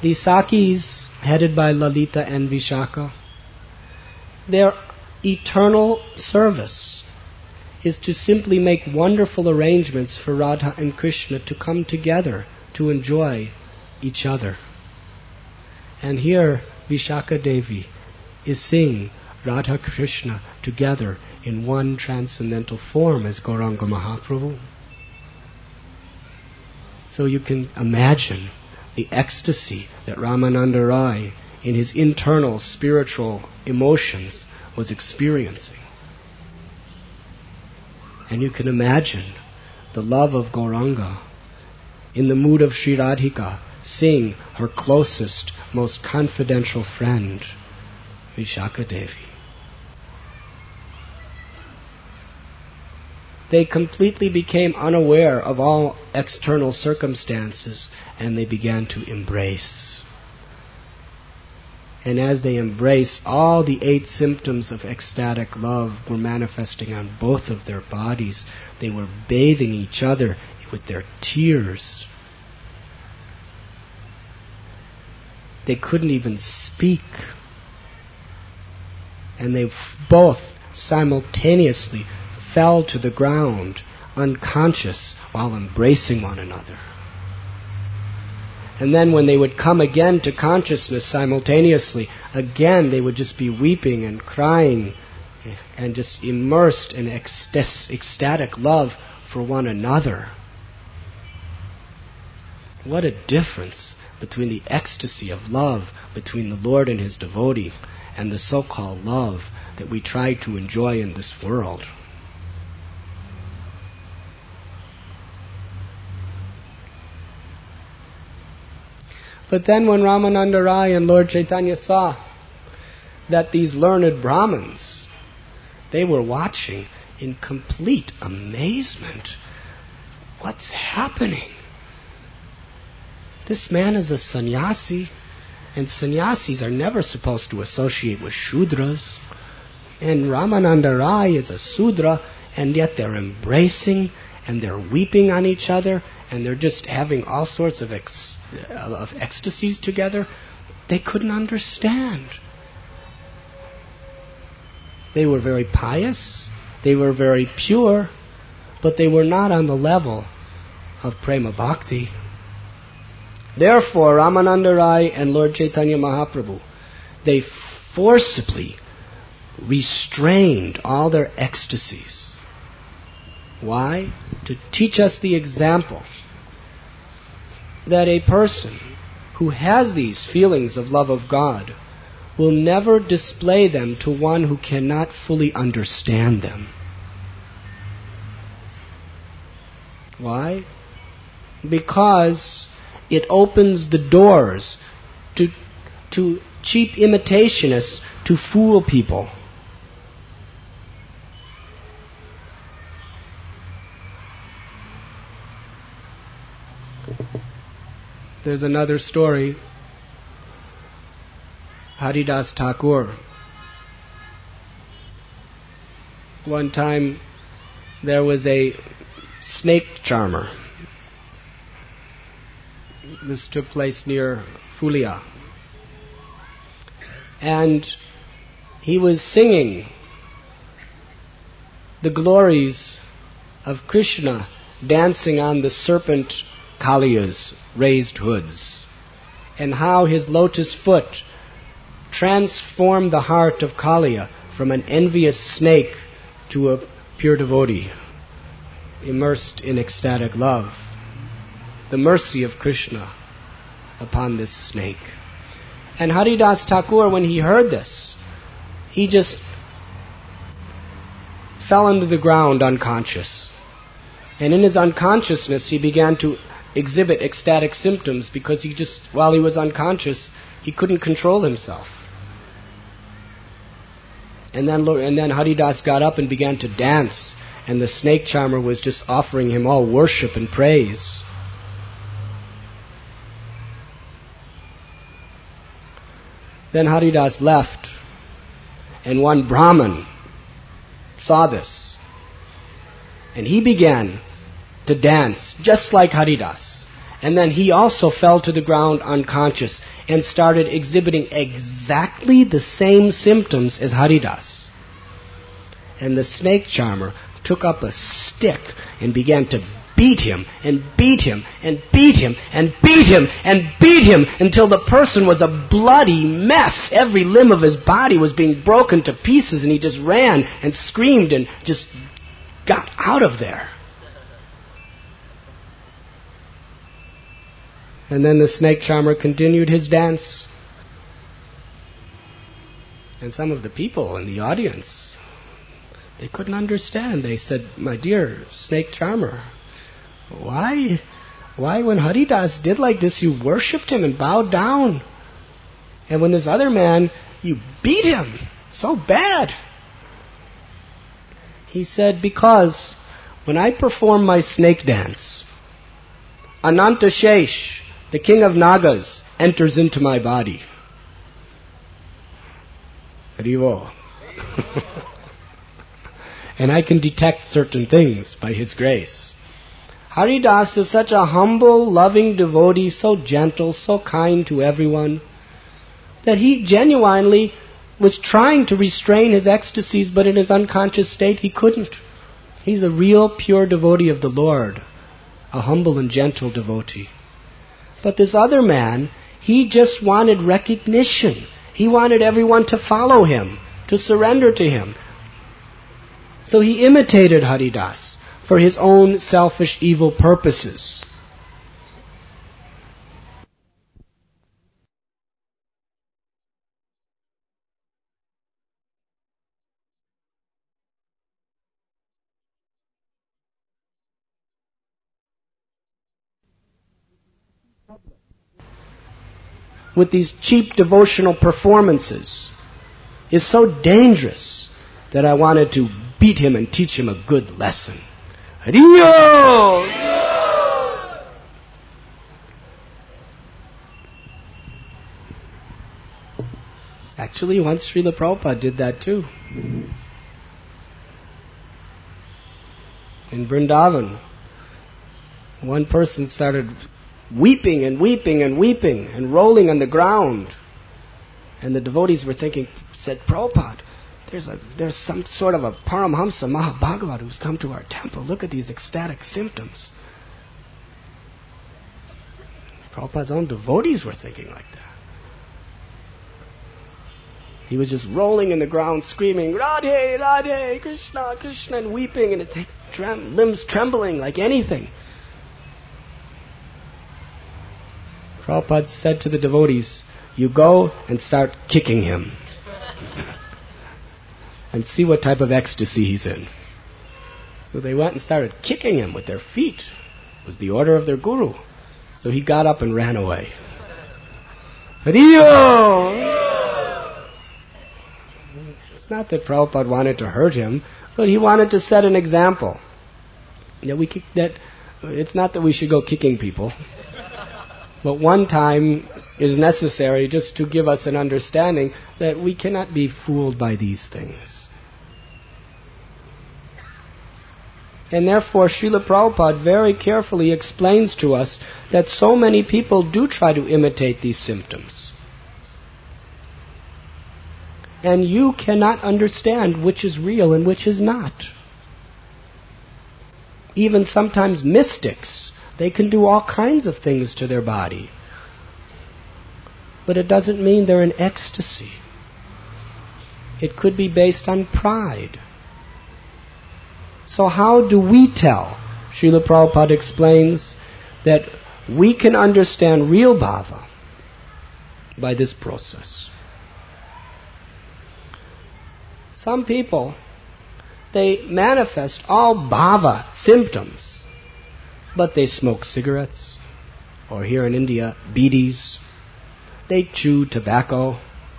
The Sakis, headed by Lalita and Vishaka, their eternal service is to simply make wonderful arrangements for Radha and Krishna to come together to enjoy each other. And here Vishaka Devi is seeing Radha Krishna together in one transcendental form as Gauranga Mahaprabhu. So you can imagine the ecstasy that Ramananda Rai in his internal spiritual emotions was experiencing. And you can imagine the love of Gauranga in the mood of Sri Radhika seeing her closest, most confidential friend, Vishaka Devi. They completely became unaware of all external circumstances and they began to embrace. And as they embraced, all the eight symptoms of ecstatic love were manifesting on both of their bodies. They were bathing each other with their tears. They couldn't even speak. And they both simultaneously fell to the ground, unconscious, while embracing one another. And then when they would come again to consciousness simultaneously, again they would just be weeping and crying and just immersed in ecstatic love for one another. What a difference between the ecstasy of love between the Lord and His devotee and the so-called love that we try to enjoy in this world. But then when Ramananda Rai and Lord Chaitanya saw that these learned Brahmins, they were watching in complete amazement. What's happening? This man is a sannyasi, and sannyasis are never supposed to associate with Shudras. And Ramananda Rai is a Sudra, and yet they're embracing and they're weeping on each other, and they're just having all sorts of ex- of ecstasies together. They couldn't understand. They were very pious, they were very pure, but they were not on the level of Prema Bhakti. Therefore, Ramananda Rai and Lord Chaitanya Mahaprabhu, they forcibly restrained all their ecstasies. Why? To teach us the example that a person who has these feelings of love of God will never display them to one who cannot fully understand them. Why? Because it opens the doors to, to cheap imitationists to fool people. There's another story. Haridas Thakur. One time there was a snake charmer. This took place near Fulia. And he was singing the glories of Krishna dancing on the serpent Kaliya's raised hoods, and how his lotus foot transformed the heart of Kaliya from an envious snake to a pure devotee, immersed in ecstatic love. The mercy of Krishna upon this snake. And Haridas Thakur, when he heard this, he just fell into the ground unconscious. And in his unconsciousness, he began to exhibit ecstatic symptoms because he just, while he was unconscious, he couldn't control himself. And then, and then Haridas got up and began to dance, and the snake charmer was just offering him all worship and praise. Then Haridas left, and one Brahmin saw this, and he began to dance just like Haridas. And then he also fell to the ground unconscious and started exhibiting exactly the same symptoms as Haridas. And the snake charmer took up a stick and began to beat him and beat him and beat him and beat him and beat him until the person was a bloody mess. Every limb of his body was being broken to pieces, and he just ran and screamed and just got out of there. And then the snake charmer continued his dance. And some of the people in the audience, they couldn't understand. They said, "My dear snake charmer, why, why when Haridas did like this, you worshipped him and bowed down? And when this other man, you beat him so bad?" He said, "Because when I perform my snake dance, Ananta Shesh, the king of Nagas, enters into my body." Haribo. And I can detect certain things by his grace. Haridas is such a humble, loving devotee, so gentle, so kind to everyone, that he genuinely was trying to restrain his ecstasies, but in his unconscious state he couldn't. He's a real, pure devotee of the Lord, a humble and gentle devotee. But this other man, he just wanted recognition. He wanted everyone to follow him, to surrender to him. So he imitated Haridas for his own selfish, evil purposes. With these cheap devotional performances is so dangerous that I wanted to beat him and teach him a good lesson. Hariyo! Actually, once Srila Prabhupada did that too. In Vrindavan, one person started weeping and weeping and weeping and rolling on the ground. And the devotees were thinking, said, "Prabhupada, there's a there's some sort of a Paramhamsa Mahabhagavat who's come to our temple. Look at these ecstatic symptoms." Prabhupada's own devotees were thinking like that. He was just rolling in the ground, screaming, "Radhe, Radhe, Krishna, Krishna," and weeping, and his trem- limbs trembling like anything. Prabhupada said to the devotees, "You go and start kicking him and see what type of ecstasy he's in." So they went and started kicking him with their feet. It was the order of their guru. So he got up and ran away. Hariyo! It's not that Prabhupada wanted to hurt him, but he wanted to set an example. That we kick, that it's not that we should go kicking people, but one time is necessary just to give us an understanding that we cannot be fooled by these things. And therefore, Srila Prabhupada very carefully explains to us that so many people do try to imitate these symptoms. And you cannot understand which is real and which is not. Even sometimes mystics, they can do all kinds of things to their body. But it doesn't mean they're in ecstasy. It could be based on pride. So how do we tell? Srila Prabhupada explains that we can understand real bhava by this process. Some people, they manifest all bhava symptoms, but they smoke cigarettes, or here in India, bidis. They chew tobacco.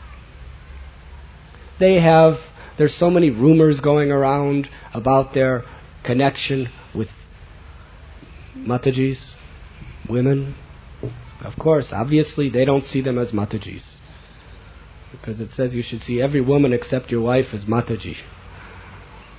They have, there's so many rumors going around about their connection with Matajis, women. Of course, obviously, they don't see them as Matajis, because it says you should see every woman except your wife as Mataji.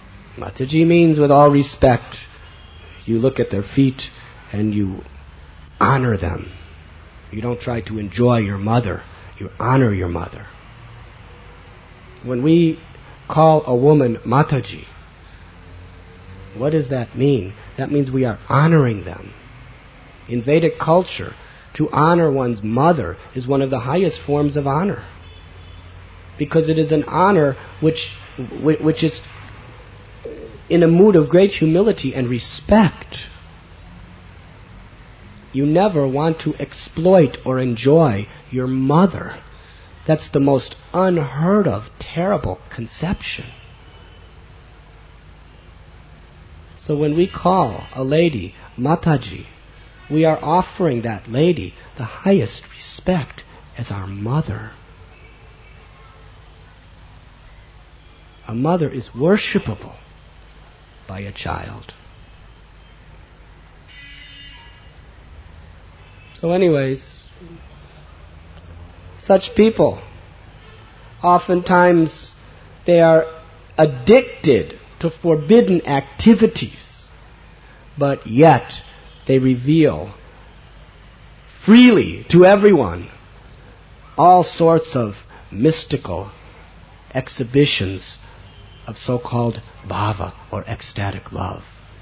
Mataji means with all respect. You look at their feet and you honor them. You don't try to enjoy your mother. You honor your mother. When we call a woman Mataji, what does that mean? That means we are honoring them. In Vedic culture, to honor one's mother is one of the highest forms of honor, because it is an honor which which is in a mood of great humility and respect. You never want to exploit or enjoy your mother. That's the most unheard of, terrible conception. So when we call a lady Mataji, we are offering that lady the highest respect as our mother. A mother is worshipable by a child. So anyways, such people, oftentimes they are addicted to forbidden activities, but yet they reveal freely to everyone all sorts of mystical exhibitions of so-called bhava, or ecstatic love.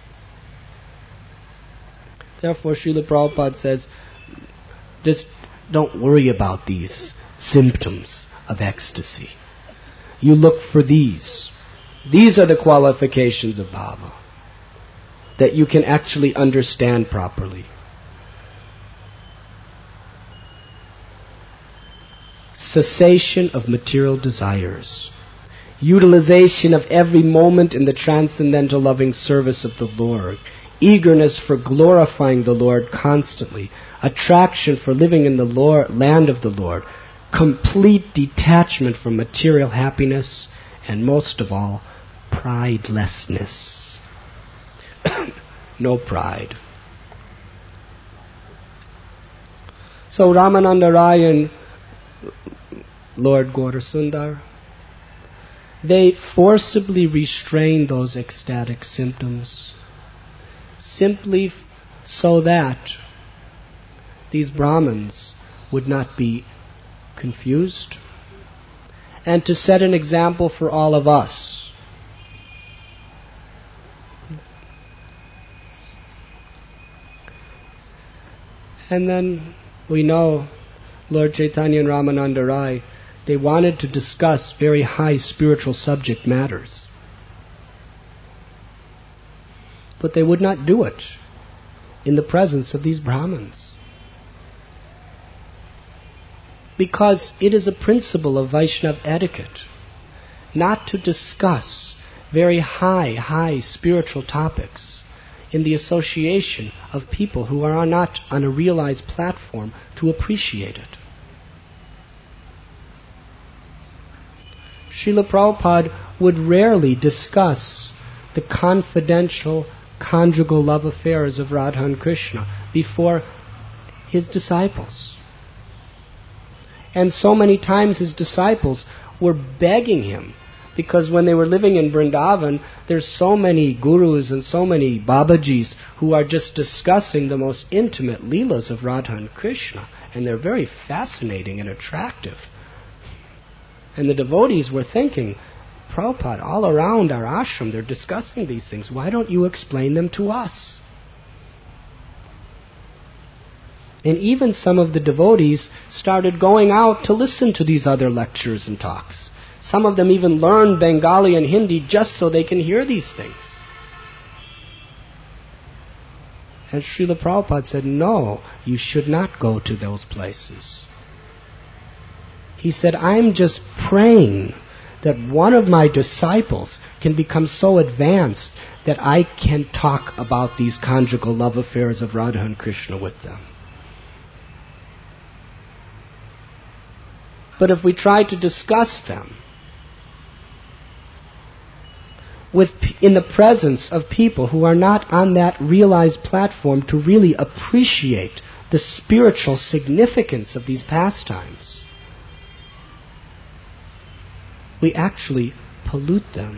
Therefore, Srila Prabhupada says, just don't worry about these symptoms of ecstasy. You look for these. These are the qualifications of bhava that you can actually understand properly. Cessation of material desires. Utilization of every moment in the transcendental loving service of the Lord. Eagerness for glorifying the Lord constantly. Attraction for living in the Lord, land of the Lord. Complete detachment from material happiness. And most of all, pridelessness. No pride. So Ramananda Rai and Lord Gaurasundar, they forcibly restrain those ecstatic symptoms simply f- so that these Brahmins would not be confused, and to set an example for all of us. And then we know Lord Chaitanya and Ramananda Rai, they wanted to discuss very high spiritual subject matters. But they would not do it in the presence of these Brahmins. Because it is a principle of Vaishnava etiquette not to discuss very high, high spiritual topics in the association of people who are not on a realized platform to appreciate it. Srila Prabhupada would rarely discuss the confidential conjugal love affairs of Radha and Krishna before his disciples. And so many times his disciples were begging him, because when they were living in Vrindavan, there's so many gurus and so many babajis who are just discussing the most intimate leelas of Radha and Krishna, and they're very fascinating and attractive. And the devotees were thinking, Prabhupada, all around our ashram, they're discussing these things. Why don't you explain them to us? And even some of the devotees started going out to listen to these other lectures and talks. Some of them even learned Bengali and Hindi just so they can hear these things. And Srila Prabhupada said, no, you should not go to those places. He said, I'm just praying that one of my disciples can become so advanced that I can talk about these conjugal love affairs of Radha and Krishna with them. But if we try to discuss them with in the presence of people who are not on that realized platform to really appreciate the spiritual significance of these pastimes, we actually pollute them.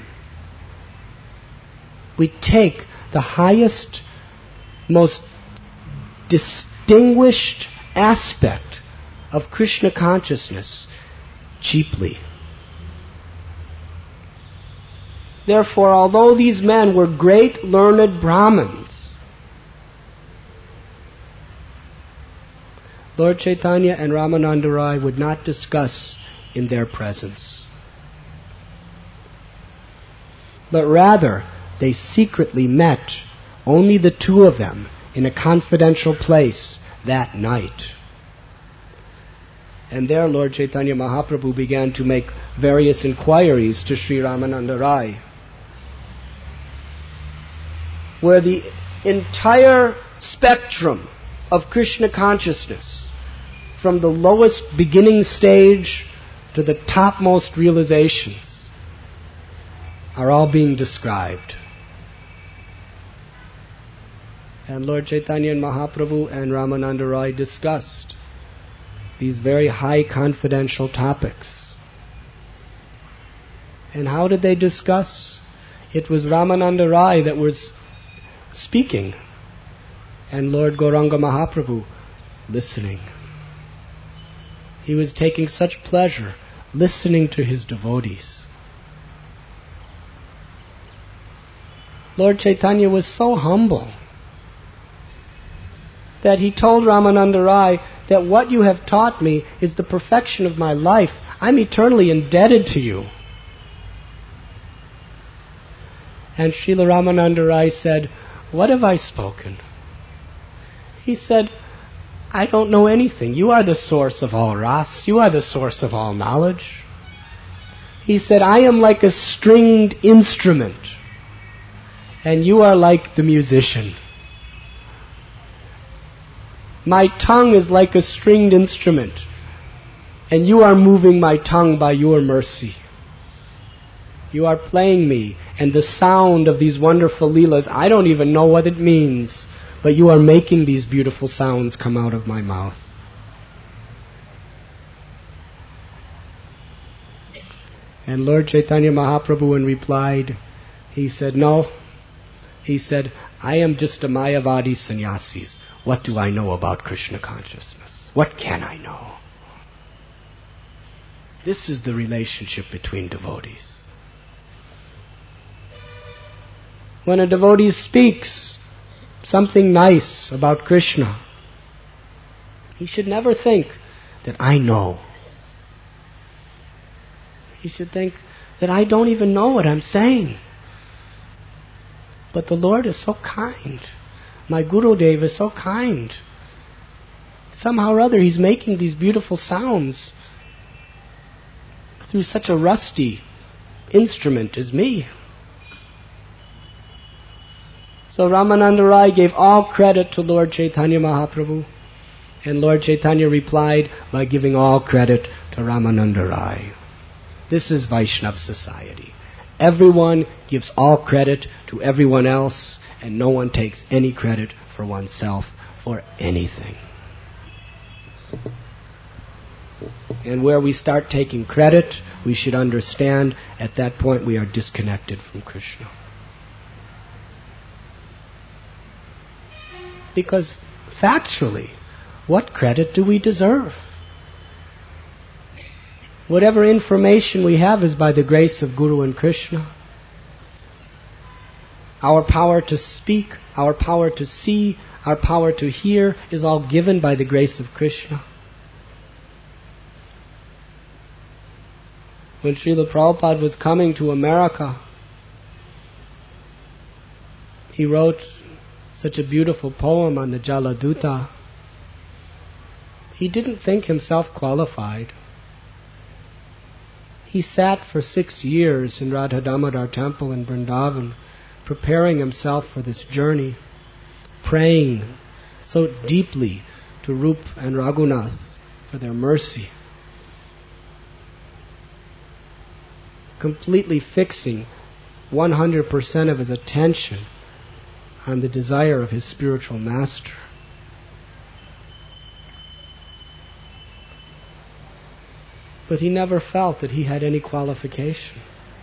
We take the highest, most dis- distinguished aspect of Krishna consciousness cheaply. Therefore, although these men were great learned Brahmins, Lord Chaitanya and Ramananda Rai would not discuss in their presence, but rather they secretly met, only the two of them, in a confidential place that night. And there Lord Chaitanya Mahaprabhu began to make various inquiries to Sri Ramananda Rai, where the entire spectrum of Krishna consciousness, from the lowest beginning stage to the topmost realizations, are all being described. And Lord Chaitanya and Mahaprabhu and Ramananda Rai discussed these very high confidential topics. And how did they discuss? It was Ramananda Rai that was speaking, and Lord Gauranga Mahaprabhu listening. He was taking such pleasure listening to his devotees. Lord Chaitanya was so humble that he told Ramananda Rai that what you have taught me is the perfection of my life. I'm eternally indebted to you. And Srila Ramananda Rai said, "What have I spoken?" He said, "I don't know anything. You are the source of all ras. You are the source of all knowledge." He said, "I am like a stringed instrument, and you are like the musician. My tongue is like a stringed instrument, and you are moving my tongue by your mercy. You are playing me, and the sound of these wonderful leelas, I don't even know what it means, but you are making these beautiful sounds come out of my mouth." And Lord Chaitanya Mahaprabhu, in replied, he said, "No." He said, "I am just a Mayavadi sannyasi. What do I know about Krishna consciousness? What can I know?" This is the relationship between devotees. When a devotee speaks something nice about Krishna, he should never think that I know. He should think that I don't even know what I'm saying. But the Lord is so kind. My Gurudev is so kind. Somehow or other he's making these beautiful sounds through such a rusty instrument as me. So Ramananda Rai gave all credit to Lord Chaitanya Mahaprabhu, and Lord Chaitanya replied by giving all credit to Ramananda Rai. This is Vaishnava society. Everyone gives all credit to everyone else, and no one takes any credit for oneself for anything. And where we start taking credit, we should understand at that point we are disconnected from Krishna. Because factually, what credit do we deserve? Whatever information we have is by the grace of Guru and Krishna. Our power to speak, our power to see, our power to hear is all given by the grace of Krishna. When Srila Prabhupada was coming to America, he wrote such a beautiful poem on the Jaladuta. He didn't think himself qualified. He sat for six years in Radha Damodar temple in Vrindavan, preparing himself for this journey, praying so deeply to Rup and Raghunath for their mercy, completely fixing one hundred percent of his attention on the desire of his spiritual master. But he never felt that he had any qualification.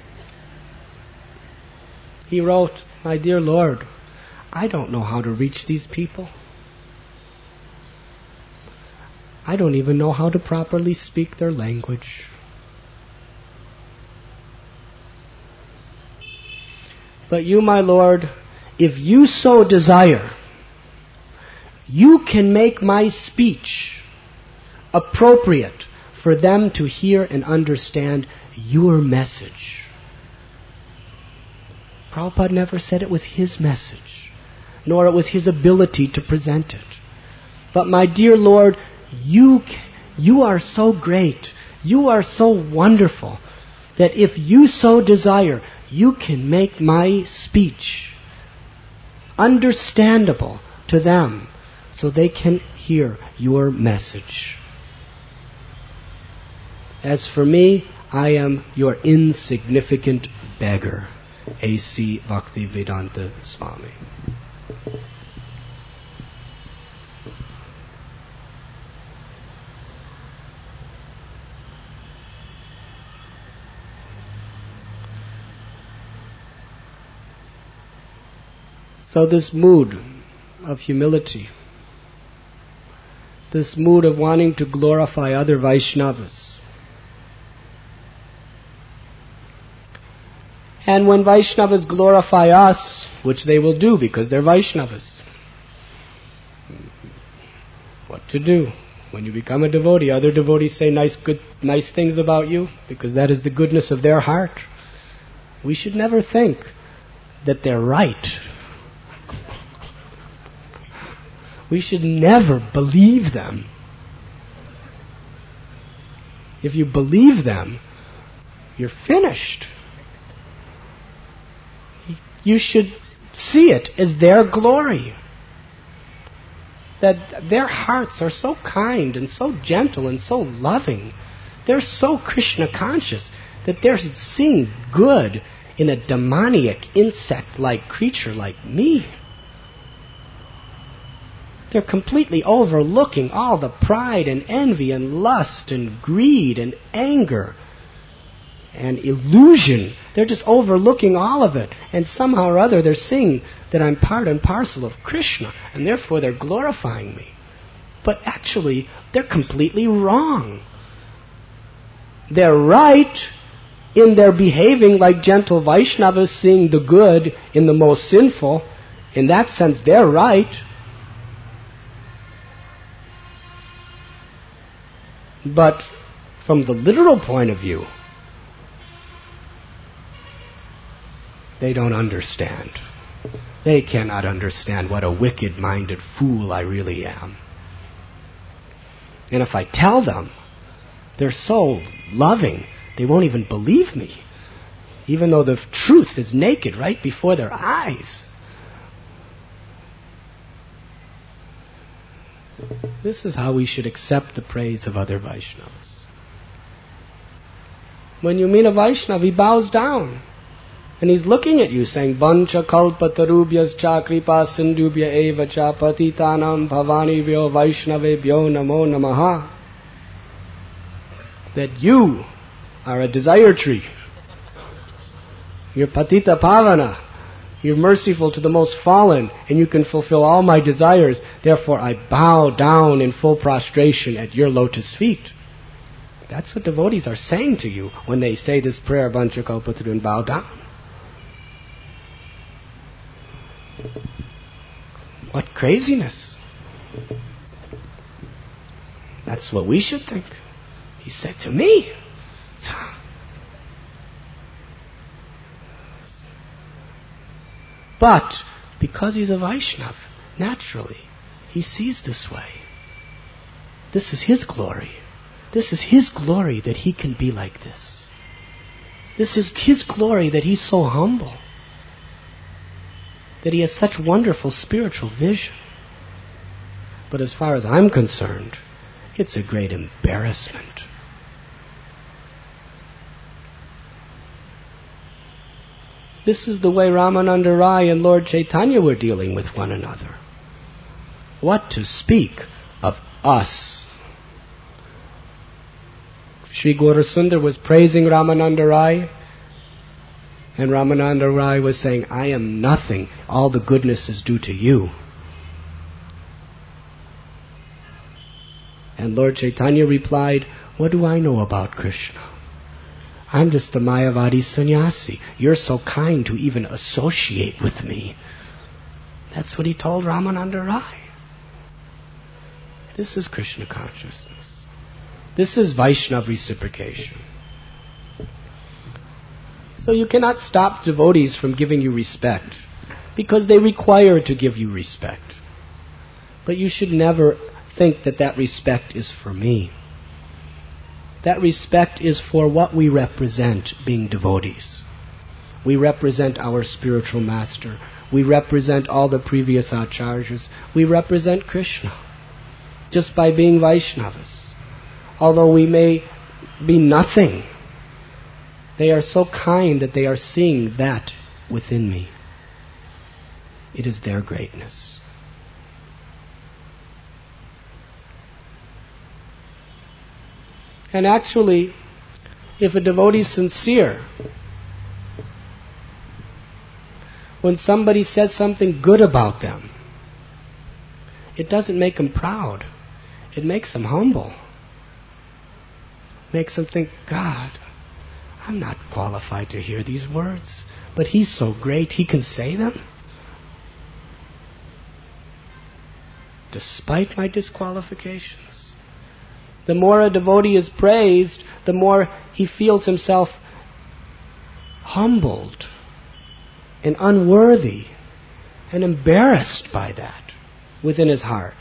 He wrote, "My dear Lord, I don't know how to reach these people. I don't even know how to properly speak their language. But you, my Lord, if you so desire, you can make my speech appropriate for them to hear and understand your message. Prabhupada never said it was his message, nor it was his ability to present it. But my dear Lord, you, you are so great, you are so wonderful, that if you so desire, you can make my speech understandable to them so they can hear your message. As for me, I am your insignificant beggar. A C Bhaktivedanta Swami. So this mood of humility, this mood of wanting to glorify other Vaishnavas, and when Vaishnavas glorify us, which they will do because they're Vaishnavas, what to do? When you become a devotee, other devotees say nice good, nice things about you because that is the goodness of their heart. We should never think that they're right. We should never believe them. If you believe them, you're finished. You should see it as their glory. That their hearts are so kind and so gentle and so loving. They're so Krishna conscious that they're seeing good in a demoniac insect-like creature like me. They're completely overlooking all the pride and envy and lust and greed and anger and illusion. They're just overlooking all of it. And somehow or other they're seeing that I'm part and parcel of Krishna, and therefore they're glorifying me. But actually, they're completely wrong. They're right in their behaving like gentle Vaishnavas, seeing the good in the most sinful. In that sense, they're right. But from the literal point of view, they don't understand. They cannot understand what a wicked-minded fool I really am. And if I tell them, they're so loving, they won't even believe me, even though the truth is naked right before their eyes. This is how we should accept the praise of other Vaishnavas. When you meet a Vaishnava, he bows down. And he's looking at you saying, Vancha kalpatarubhyas cha kripa sindubhya eva cha patitanam bhavani vyo vaishnavebhyo namo namaha. That you are a desire tree. You're patita pavana. You're merciful to the most fallen, and you can fulfill all my desires. Therefore, I bow down in full prostration at your lotus feet. That's what devotees are saying to you when they say this prayer, Vancha kalpatarubhyas, and bow down. What craziness. That's what we should think. He said to me. But because he's a Vaishnava, naturally, he sees this way. This is his glory. This is his glory that he can be like this. This is his glory that he's so humble, that he has such wonderful spiritual vision. But as far as I'm concerned, it's a great embarrassment. This is the way Ramananda Rai and Lord Chaitanya were dealing with one another. What to speak of us? Sri Gaurasundar was praising Ramananda Rai, and Ramananda Rai was saying, I am nothing. All the goodness is due to you. And Lord Chaitanya replied, what do I know about Krishna? I'm just a Mayavadi sannyasi. You're so kind to even associate with me. That's what he told Ramananda Rai. This is Krishna consciousness. This is Vaishnava reciprocation. So you cannot stop devotees from giving you respect, because they require to give you respect. But you should never think that that respect is for me. That respect is for what we represent, being devotees. We represent our spiritual master. We represent all the previous acharyas. We represent Krishna just by being Vaishnavas. Although we may be nothing, they are so kind that they are seeing that within me. It is their greatness. And actually, if a devotee is sincere, when somebody says something good about them, it doesn't make them proud. It makes them humble. It makes them think, God, I'm not qualified to hear these words, but He's so great, He can say them. Despite my disqualifications. The more a devotee is praised, the more he feels himself humbled and unworthy and embarrassed by that within his heart.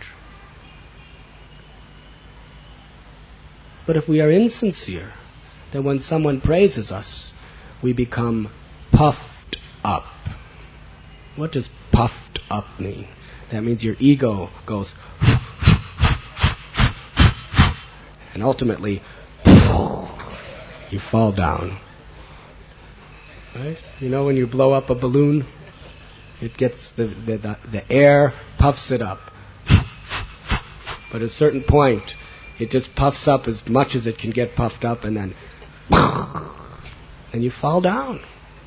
But if we are insincere, then when someone praises us, we become puffed up. What does puffed up mean? That means your ego goes and ultimately you fall down. Right? You know when you blow up a balloon, it gets the, the, the, the air puffs it up. But at a certain point, it just puffs up as much as it can get puffed up, and then and you fall down.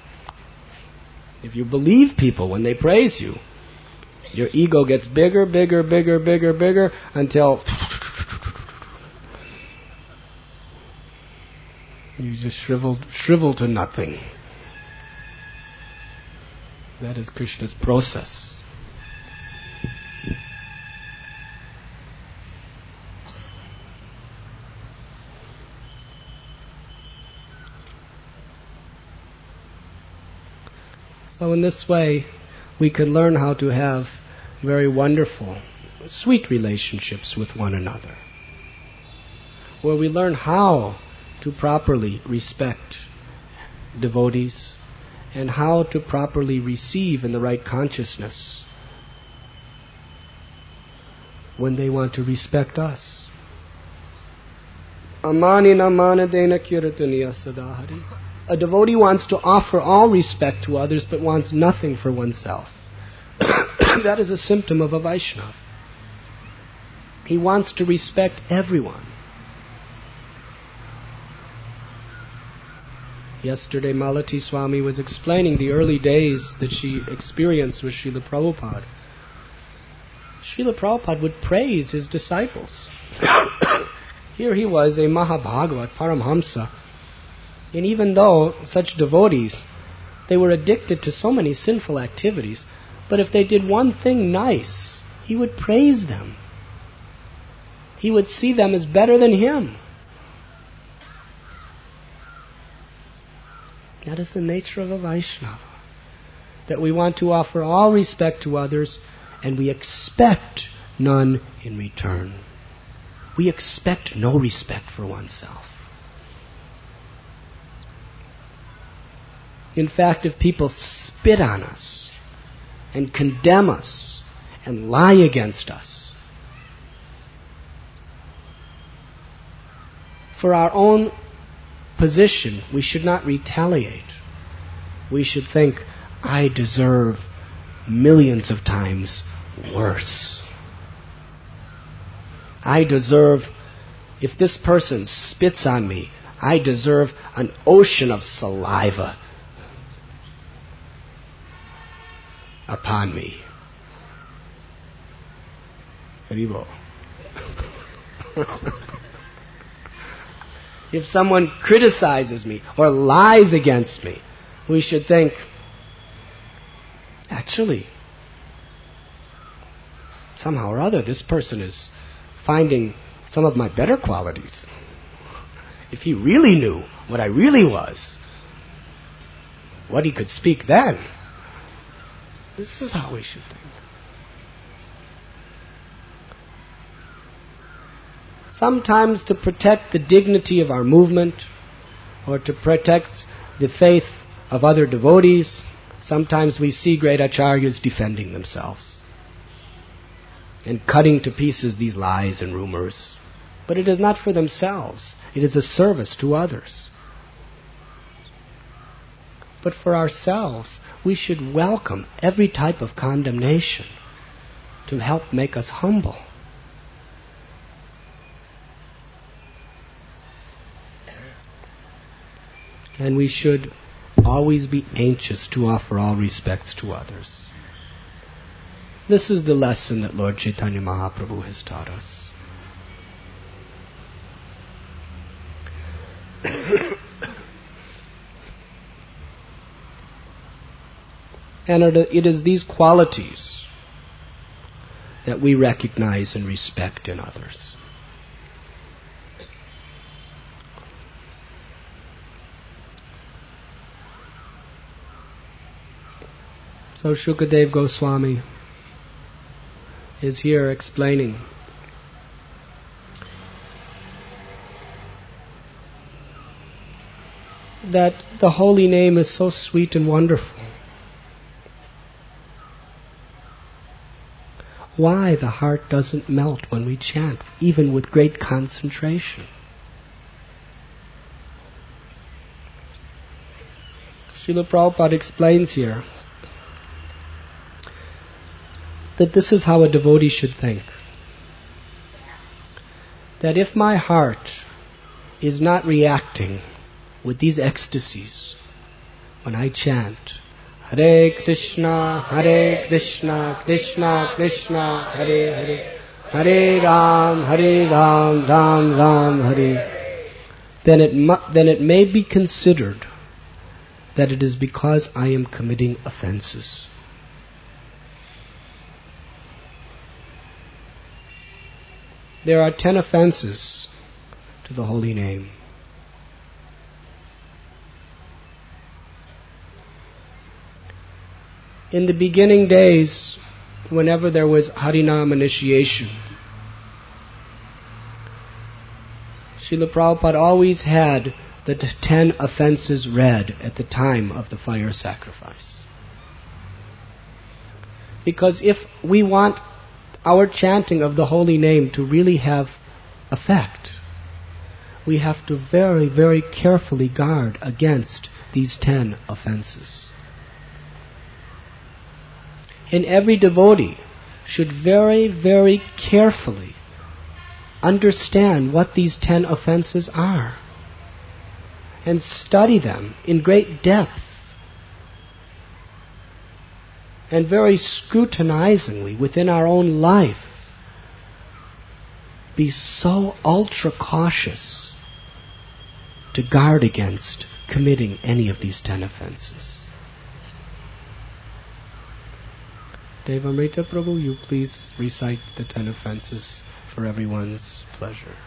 If you believe people when they praise you, your ego gets bigger, bigger, bigger, bigger, bigger, until you just shrivel, shrivel to nothing. That is Krishna's process. So in this way, we can learn how to have very wonderful, sweet relationships with one another, where we learn how to properly respect devotees and how to properly receive in the right consciousness when they want to respect us. Amanina manadena kirataniya sadahari. A devotee wants to offer all respect to others but wants nothing for oneself. That is a symptom of a Vaishnava. He wants to respect everyone. Yesterday, Malati Swami was explaining the early days that she experienced with Srila Prabhupada. Srila Prabhupada would praise his disciples. Here he was, a Mahabhagavat, Paramhamsa, and even though such devotees, they were addicted to so many sinful activities, but if they did one thing nice, he would praise them. He would see them as better than him. That is the nature of a Vaishnava. That we want to offer all respect to others and we expect none in return. We expect no respect for oneself. In fact, if people spit on us and condemn us and lie against us, for our own position, we should not retaliate. We should think, I deserve millions of times worse. I deserve, if this person spits on me, I deserve an ocean of saliva upon me. Haribo. If someone criticizes me or lies against me, we should think, actually, somehow or other, this person is finding some of my better qualities. If he really knew what I really was, what he could speak then. This is how we should think. Sometimes to protect the dignity of our movement, or to protect the faith of other devotees, sometimes we see great acharyas defending themselves and cutting to pieces these lies and rumors. But it is not for themselves. It is a service to others. But for ourselves, we should welcome every type of condemnation to help make us humble. And we should always be anxious to offer all respects to others. This is the lesson that Lord Chaitanya Mahaprabhu has taught us. And it is these qualities that we recognize and respect in others. So Shukadev Goswami is here explaining that the holy name is so sweet and wonderful. Why the heart doesn't melt when we chant, even with great concentration. Srila Prabhupada explains here that this is how a devotee should think. That if my heart is not reacting with these ecstasies when I chant, Hare Krishna, Hare Krishna, Krishna Krishna, Hare Hare, Hare Ram, Hare Ram, Ram Ram, Hare, then it mu- then it may be considered that it is because I am committing offenses. There are ten offenses to the holy name. In the beginning days, whenever there was Harinam initiation, Srila Prabhupada always had the ten offenses read at the time of the fire sacrifice. Because if we want our chanting of the holy name to really have effect, we have to very, very carefully guard against these ten offenses. And every devotee should very, very carefully understand what these ten offenses are and study them in great depth and very scrutinizingly within our own life. Be so ultra cautious to guard against committing any of these ten offenses. Devamrita Prabhu, you please recite the ten offenses for everyone's pleasure.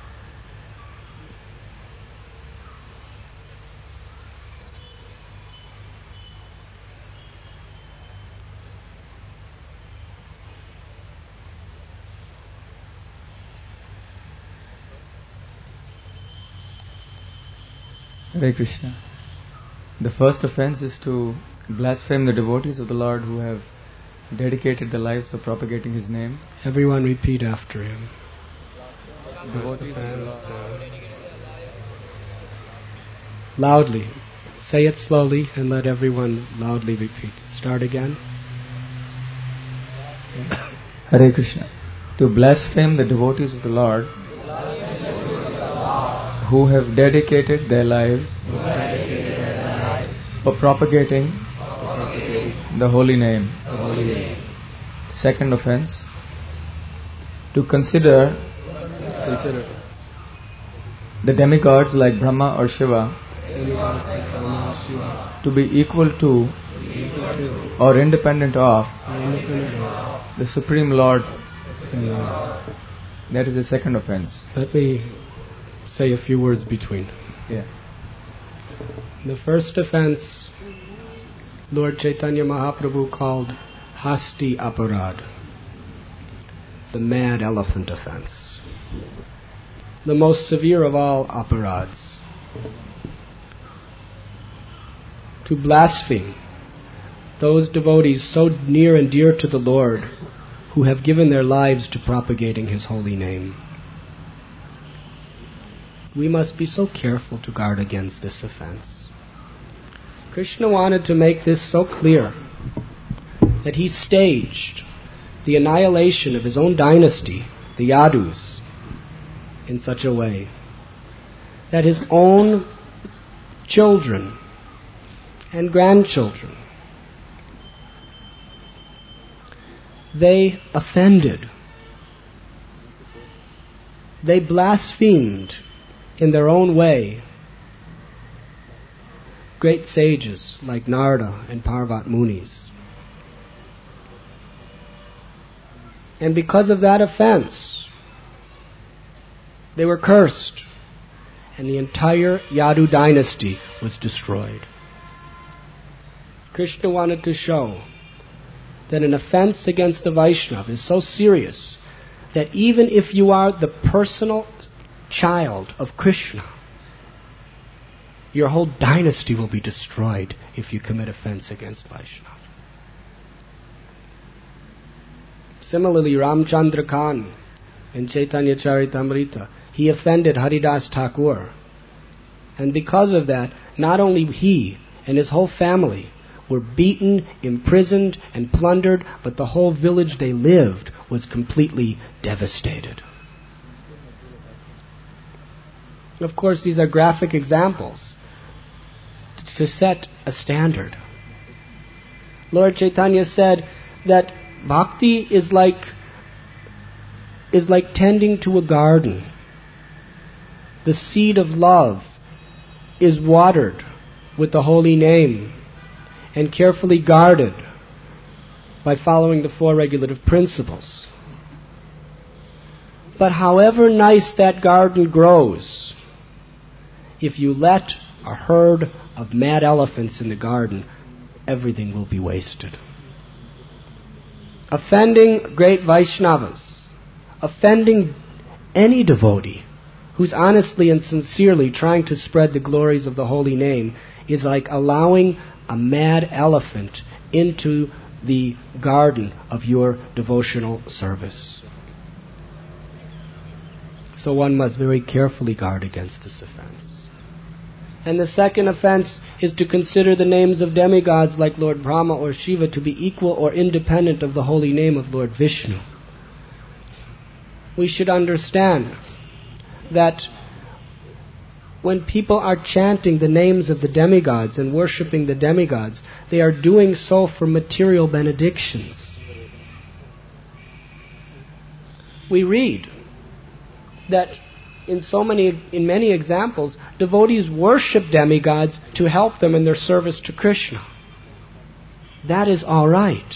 Hare Krishna. The first offense is to blaspheme the devotees of the Lord who have dedicated their lives for propagating His name. Everyone repeat after him. Devotees of the Lord. Loudly. Say it slowly and let everyone loudly repeat. Start again. Hare Krishna. To blaspheme the devotees of the Lord who have dedicated their lives for propagating the holy name. Second offense, to consider consider the demigods like Brahma or Shiva demigods like Brahma or Shiva to be equal to equal to or independent of or independent of the Supreme Lord. the Lord. That is the second offense. Let me say a few words between. Yeah. The first offense Lord Chaitanya Mahaprabhu called Hasti Aparad, the mad elephant offense, the most severe of all aparads. To blaspheme those devotees so near and dear to the Lord who have given their lives to propagating His holy name. We must be so careful to guard against this offense. Krishna wanted to make this so clear that He staged the annihilation of His own dynasty, the Yadus, in such a way that His own children and grandchildren, they offended, they blasphemed in their own way great sages like Narada and Parvat Munis. And because of that offense, they were cursed, and the entire Yadu dynasty was destroyed. Krishna wanted to show that an offense against the Vaishnava is so serious that even if you are the personal child of Krishna, your whole dynasty will be destroyed if you commit offense against Vaishnava. Similarly, Ramchandra Khan in Chaitanya Charitamrita, he offended Haridas Thakur. And because of that, not only he and his whole family were beaten, imprisoned, and plundered, but the whole village they lived was completely devastated. Of course, these are graphic examples to set a standard. Lord Chaitanya said that bhakti is like is like tending to a garden. The seed of love is watered with the holy name and carefully guarded by following the four regulative principles. But however nice that garden grows, if you let a herd of mad elephants in the garden, everything will be wasted. Offending great Vaishnavas, offending any devotee who's honestly and sincerely trying to spread the glories of the holy name is like allowing a mad elephant into the garden of your devotional service. So one must very carefully guard against this offense. And the second offense is to consider the names of demigods like Lord Brahma or Shiva to be equal or independent of the holy name of Lord Vishnu. We should understand that when people are chanting the names of the demigods and worshipping the demigods, they are doing so for material benedictions. We read that in so many, in many examples, devotees worship demigods to help them in their service to Krishna. That is all right.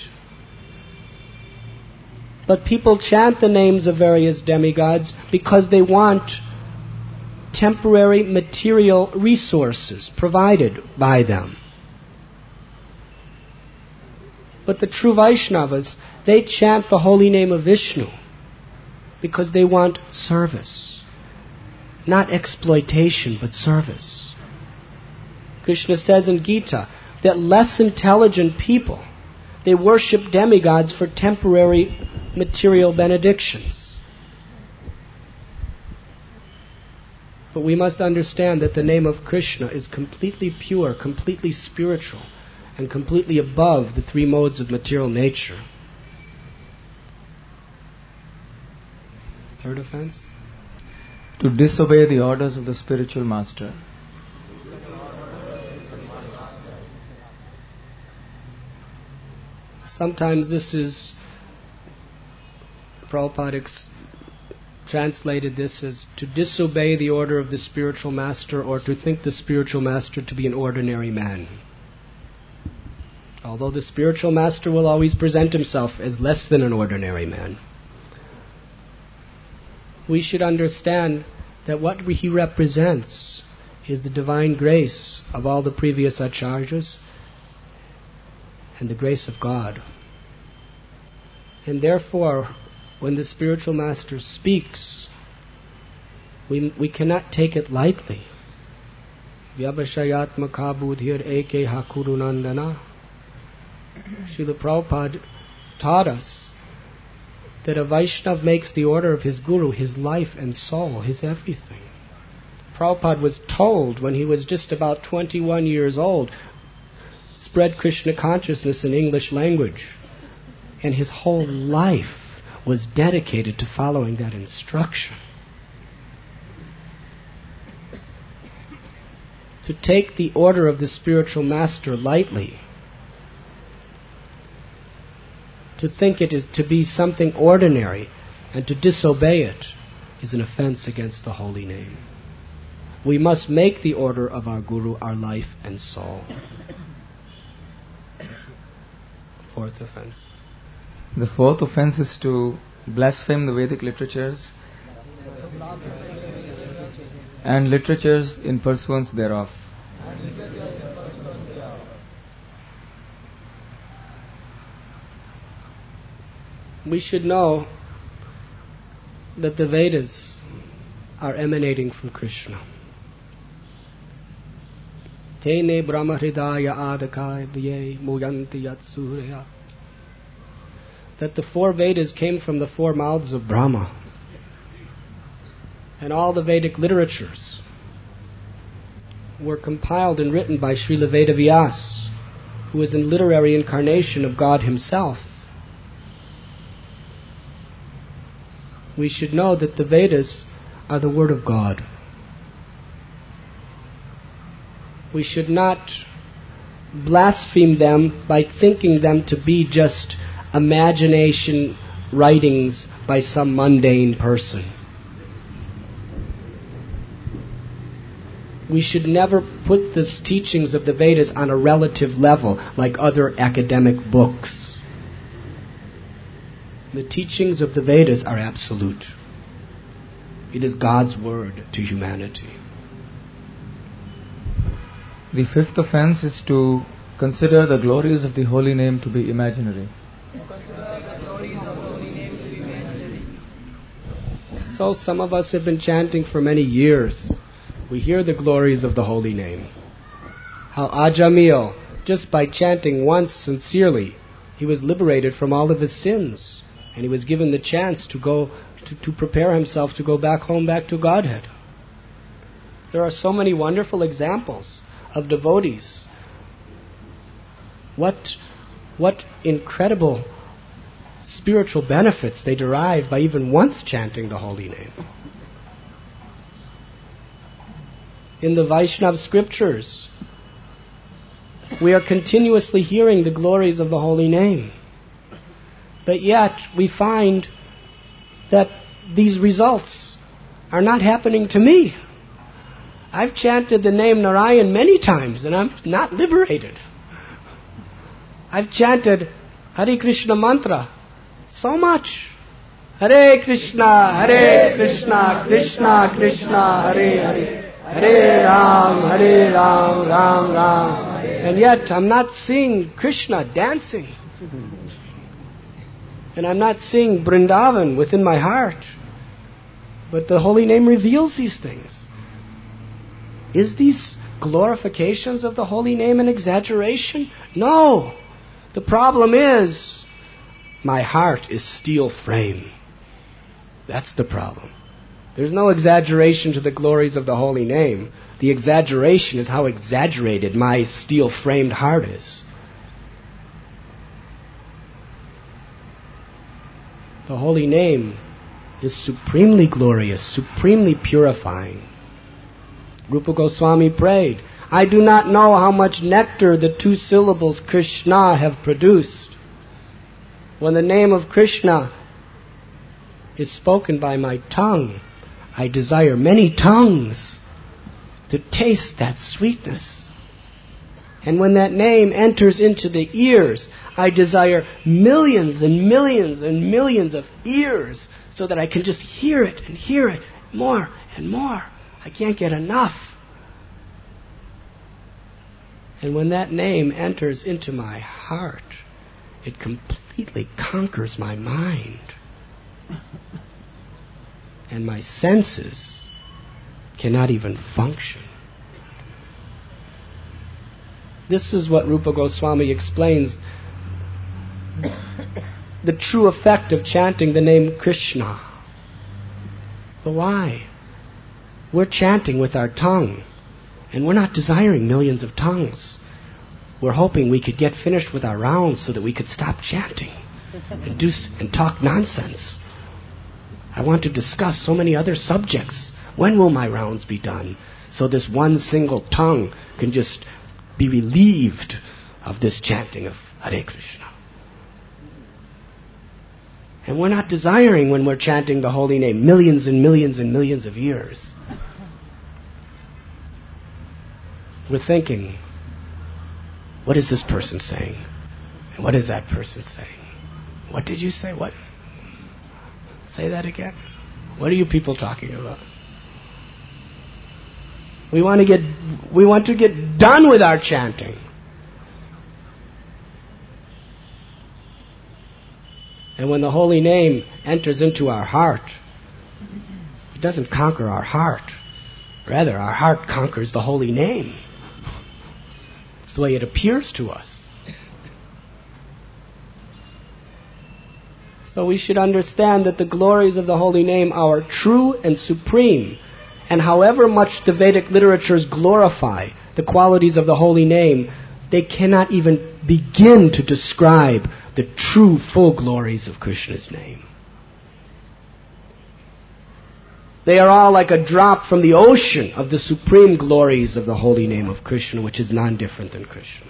But people chant the names of various demigods because they want temporary material resources provided by them. But the true Vaishnavas, they chant the holy name of Vishnu because they want service. Not exploitation, but service. Krishna says in Gita that less intelligent people, they worship demigods for temporary material benedictions. But we must understand that the name of Krishna is completely pure, completely spiritual, and completely above the three modes of material nature. Third offense? To disobey the orders of the spiritual master. Sometimes this is, Prabhupada ex- translated this as to disobey the order of the spiritual master or to think the spiritual master to be an ordinary man. Although the spiritual master will always present himself as less than an ordinary man, we should understand that what he represents is the divine grace of all the previous acharyas and the grace of God. And therefore, when the spiritual master speaks, we, we cannot take it lightly. Vyabhashayatmaka buddhir eke hakurunandana. Srila Prabhupada taught us that a Vaishnav makes the order of his guru his life and soul, his everything. Prabhupada was told when he was just about twenty-one years old, spread Krishna consciousness in English language. And his whole life was dedicated to following that instruction. To take the order of the spiritual master lightly, to think it is to be something ordinary and to disobey it is an offense against the holy name. We must make the order of our guru our life and soul. Fourth offense. The fourth offense is to blaspheme the Vedic literatures and literatures in pursuance thereof. We should know that the Vedas are emanating from Krishna. Tene Brahma Hridaya Adakaya Vye Muyanti Yatsurya. That the four Vedas came from the four mouths of Brahma. And all the Vedic literatures were compiled and written by Srila Vedavyas, who is a literary incarnation of God himself. We should know that the Vedas are the Word of God. We should not blaspheme them by thinking them to be just imagination writings by some mundane person. We should never put the teachings of the Vedas on a relative level like other academic books. The teachings of the Vedas are absolute. It is God's word to humanity. The fifth offense is to consider the glories of the holy name to be imaginary. So some of us have been chanting for many years. We hear the glories of the holy name. How Ajamil, just by chanting once sincerely, he was liberated from all of his sins. And he was given the chance to go, to, to prepare himself to go back home, back to Godhead. There are so many wonderful examples of devotees. What, what incredible spiritual benefits they derive by even once chanting the holy name. In the Vaishnava scriptures, we are continuously hearing the glories of the holy name. But yet we find that these results are not happening to me. I've chanted the name Narayan many times and I'm not liberated. I've chanted Hare Krishna mantra so much. Hare Krishna, Hare Krishna, Krishna Krishna, Hare Hare, Hare Ram, Hare Ram, Ram Ram. And yet I'm not seeing Krishna dancing. And I'm not seeing Vrindavan within my heart. But the holy name reveals these things. Is these glorifications of the holy name an exaggeration? No. The problem is, my heart is steel frame. That's the problem. There's no exaggeration to the glories of the holy name. The exaggeration is how exaggerated my steel-framed heart is. The holy name is supremely glorious, supremely purifying. Rupa Goswami prayed, I do not know how much nectar the two syllables Krishna have produced. When the name of Krishna is spoken by my tongue, I desire many tongues to taste that sweetness. And when that name enters into the ears, I desire millions and millions and millions of ears so that I can just hear it and hear it more and more. I can't get enough. And when that name enters into my heart, it completely conquers my mind. And my senses cannot even function. This is what Rupa Goswami explains the true effect of chanting the name Krishna. But why? We're chanting with our tongue, and we're not desiring millions of tongues. We're hoping we could get finished with our rounds so that we could stop chanting and do and talk nonsense. I want to discuss so many other subjects. When will my rounds be done? So this one single tongue can just be relieved of this chanting of Hare Krishna. And we're not desiring, when we're chanting the holy name, millions and millions and millions of years. We're thinking, what is this person saying? And what is that person saying? What did you say? What? Say that again. What are you people talking about? We want to get we want to get done with our chanting. And when the holy name enters into our heart, it doesn't conquer our heart. Rather, our heart conquers the holy name. It's the way it appears to us. So we should understand that the glories of the holy name are true and supreme. And however much the Vedic literatures glorify the qualities of the holy name, they cannot even begin to describe the true full glories of Krishna's name. They are all like a drop from the ocean of the supreme glories of the holy name of Krishna, which is non-different than Krishna.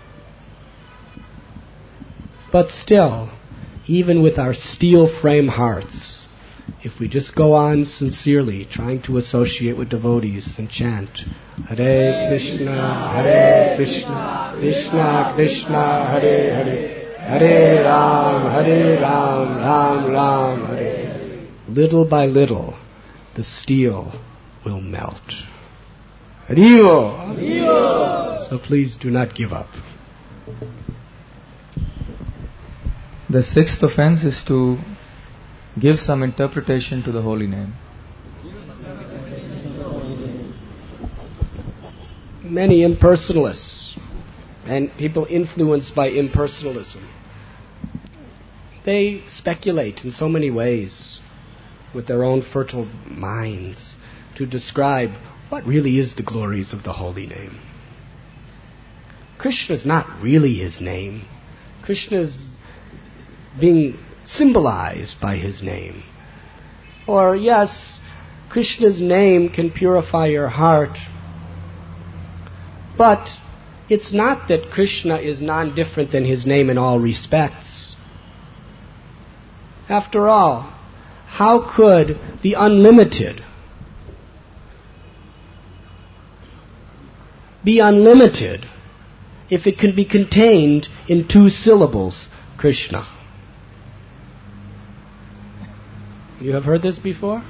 But still, even with our steel frame hearts, if we just go on sincerely trying to associate with devotees and chant Hare Krishna, Hare Krishna, Krishna Krishna, Hare Hare, Hare Ram, Hare Ram, Ram Ram, Hare, little by little the steel will melt. Haribo! Haribo! So please do not give up. The sixth offense is to give some interpretation to the holy name. Many impersonalists and people influenced by impersonalism, they speculate in so many ways with their own fertile minds to describe what really is the glories of the holy name. Krishna is not really his name. Krishna is being symbolized by his name. Or yes, Krishna's name can purify your heart, but it's not that Krishna is non-different than his name in all respects. After all, how could the unlimited be unlimited if it can be contained in two syllables, Krishna? You have heard this before?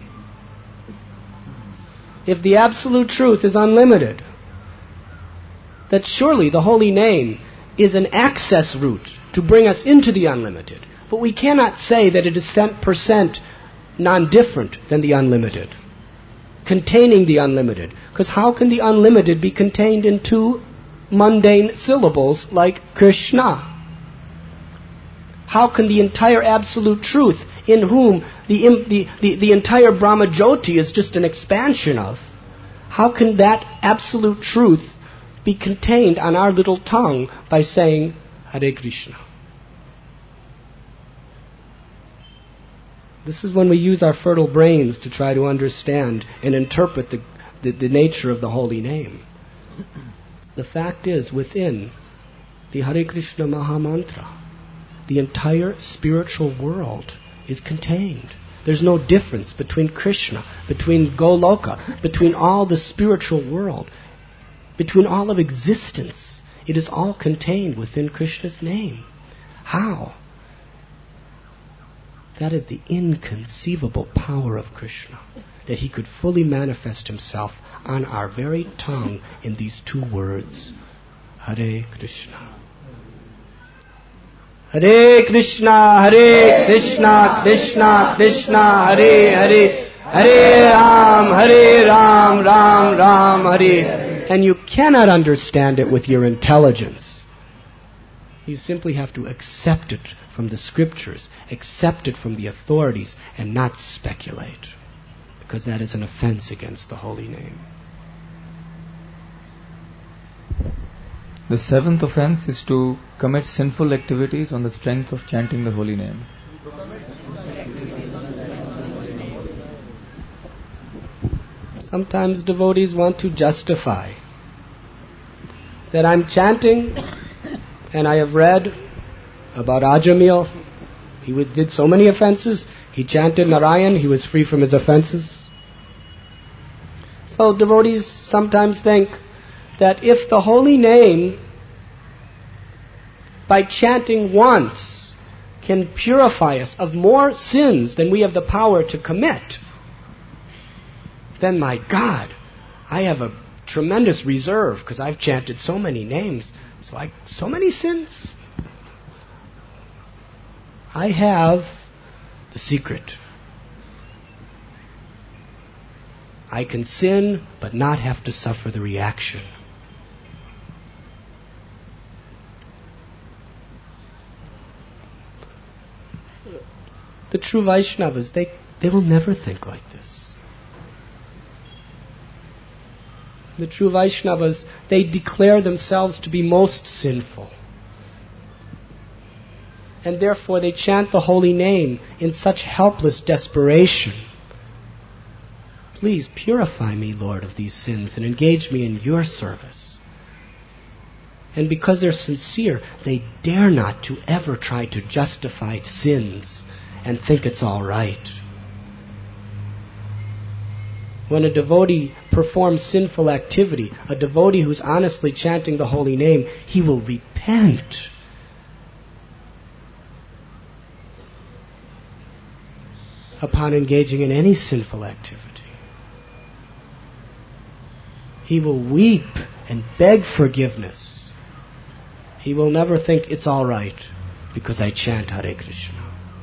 If the absolute truth is unlimited, that surely the holy name is an access route to bring us into the unlimited. But we cannot say that it is cent percent non-different than the unlimited, containing the unlimited. Because how can the unlimited be contained in two mundane syllables like Krishna? How can the entire absolute truth, in whom the, the, the, the entire Brahma Jyoti is just an expansion of, how can that absolute truth be contained on our little tongue by saying Hare Krishna? This is when we use our fertile brains to try to understand and interpret the, the, the nature of the holy name. The fact is, within the Hare Krishna Mahamantra, the entire spiritual world is contained. There's no difference between Krishna, between Goloka, between all the spiritual world, between all of existence. It is all contained within Krishna's name. How? That is the inconceivable power of Krishna, that he could fully manifest himself on our very tongue in these two words, Hare Krishna. Hare Krishna, Hare Krishna, Krishna Krishna, Hare Hare, Hare Ram, Hare Ram, Ram Ram, Hare. And you cannot understand it with your intelligence. You simply have to accept it from the scriptures, accept it from the authorities, and not speculate, because that is an offense against the holy name. The seventh offense is to commit sinful activities on the strength of chanting the holy name. Sometimes devotees want to justify that I'm chanting, and I have read about Ajamil. He did so many offenses. He chanted Narayan. He was free from his offenses. So devotees sometimes think that if the holy name, by chanting once, can purify us of more sins than we have the power to commit, then my God, I have a tremendous reserve because I've chanted so many names, so I so many sins. I have the secret. I can sin but not have to suffer the reaction. The true Vaishnavas, they, they will never think like this. The true Vaishnavas, they declare themselves to be most sinful. And therefore they chant the holy name in such helpless desperation. Please purify me, Lord, of these sins and engage me in your service. And because they're sincere, they dare not to ever try to justify sins and think it's all right. When a devotee performs sinful activity, a devotee who's honestly chanting the holy name, he will repent. Upon engaging in any sinful activity. He will weep and beg forgiveness. He will never think it's all right because I chant Hare Krishna.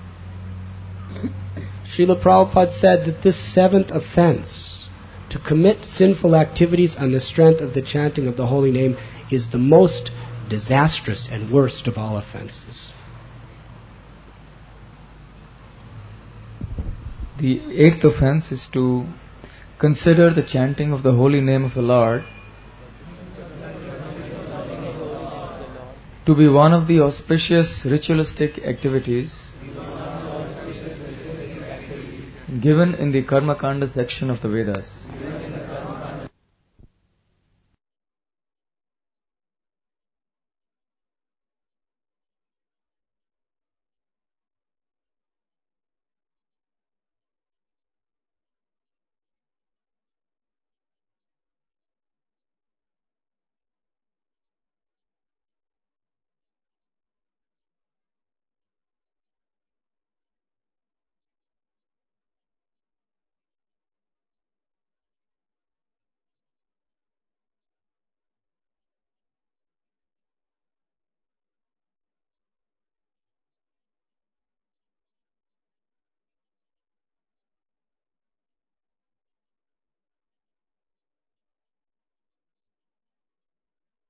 Srila Prabhupada said that this seventh offense, to commit sinful activities on the strength of the chanting of the holy name, is the most disastrous and worst of all offenses. The eighth offense is to consider the chanting of the holy name of the Lord to be one of the auspicious ritualistic activities given in the Karma Kanda section of the Vedas.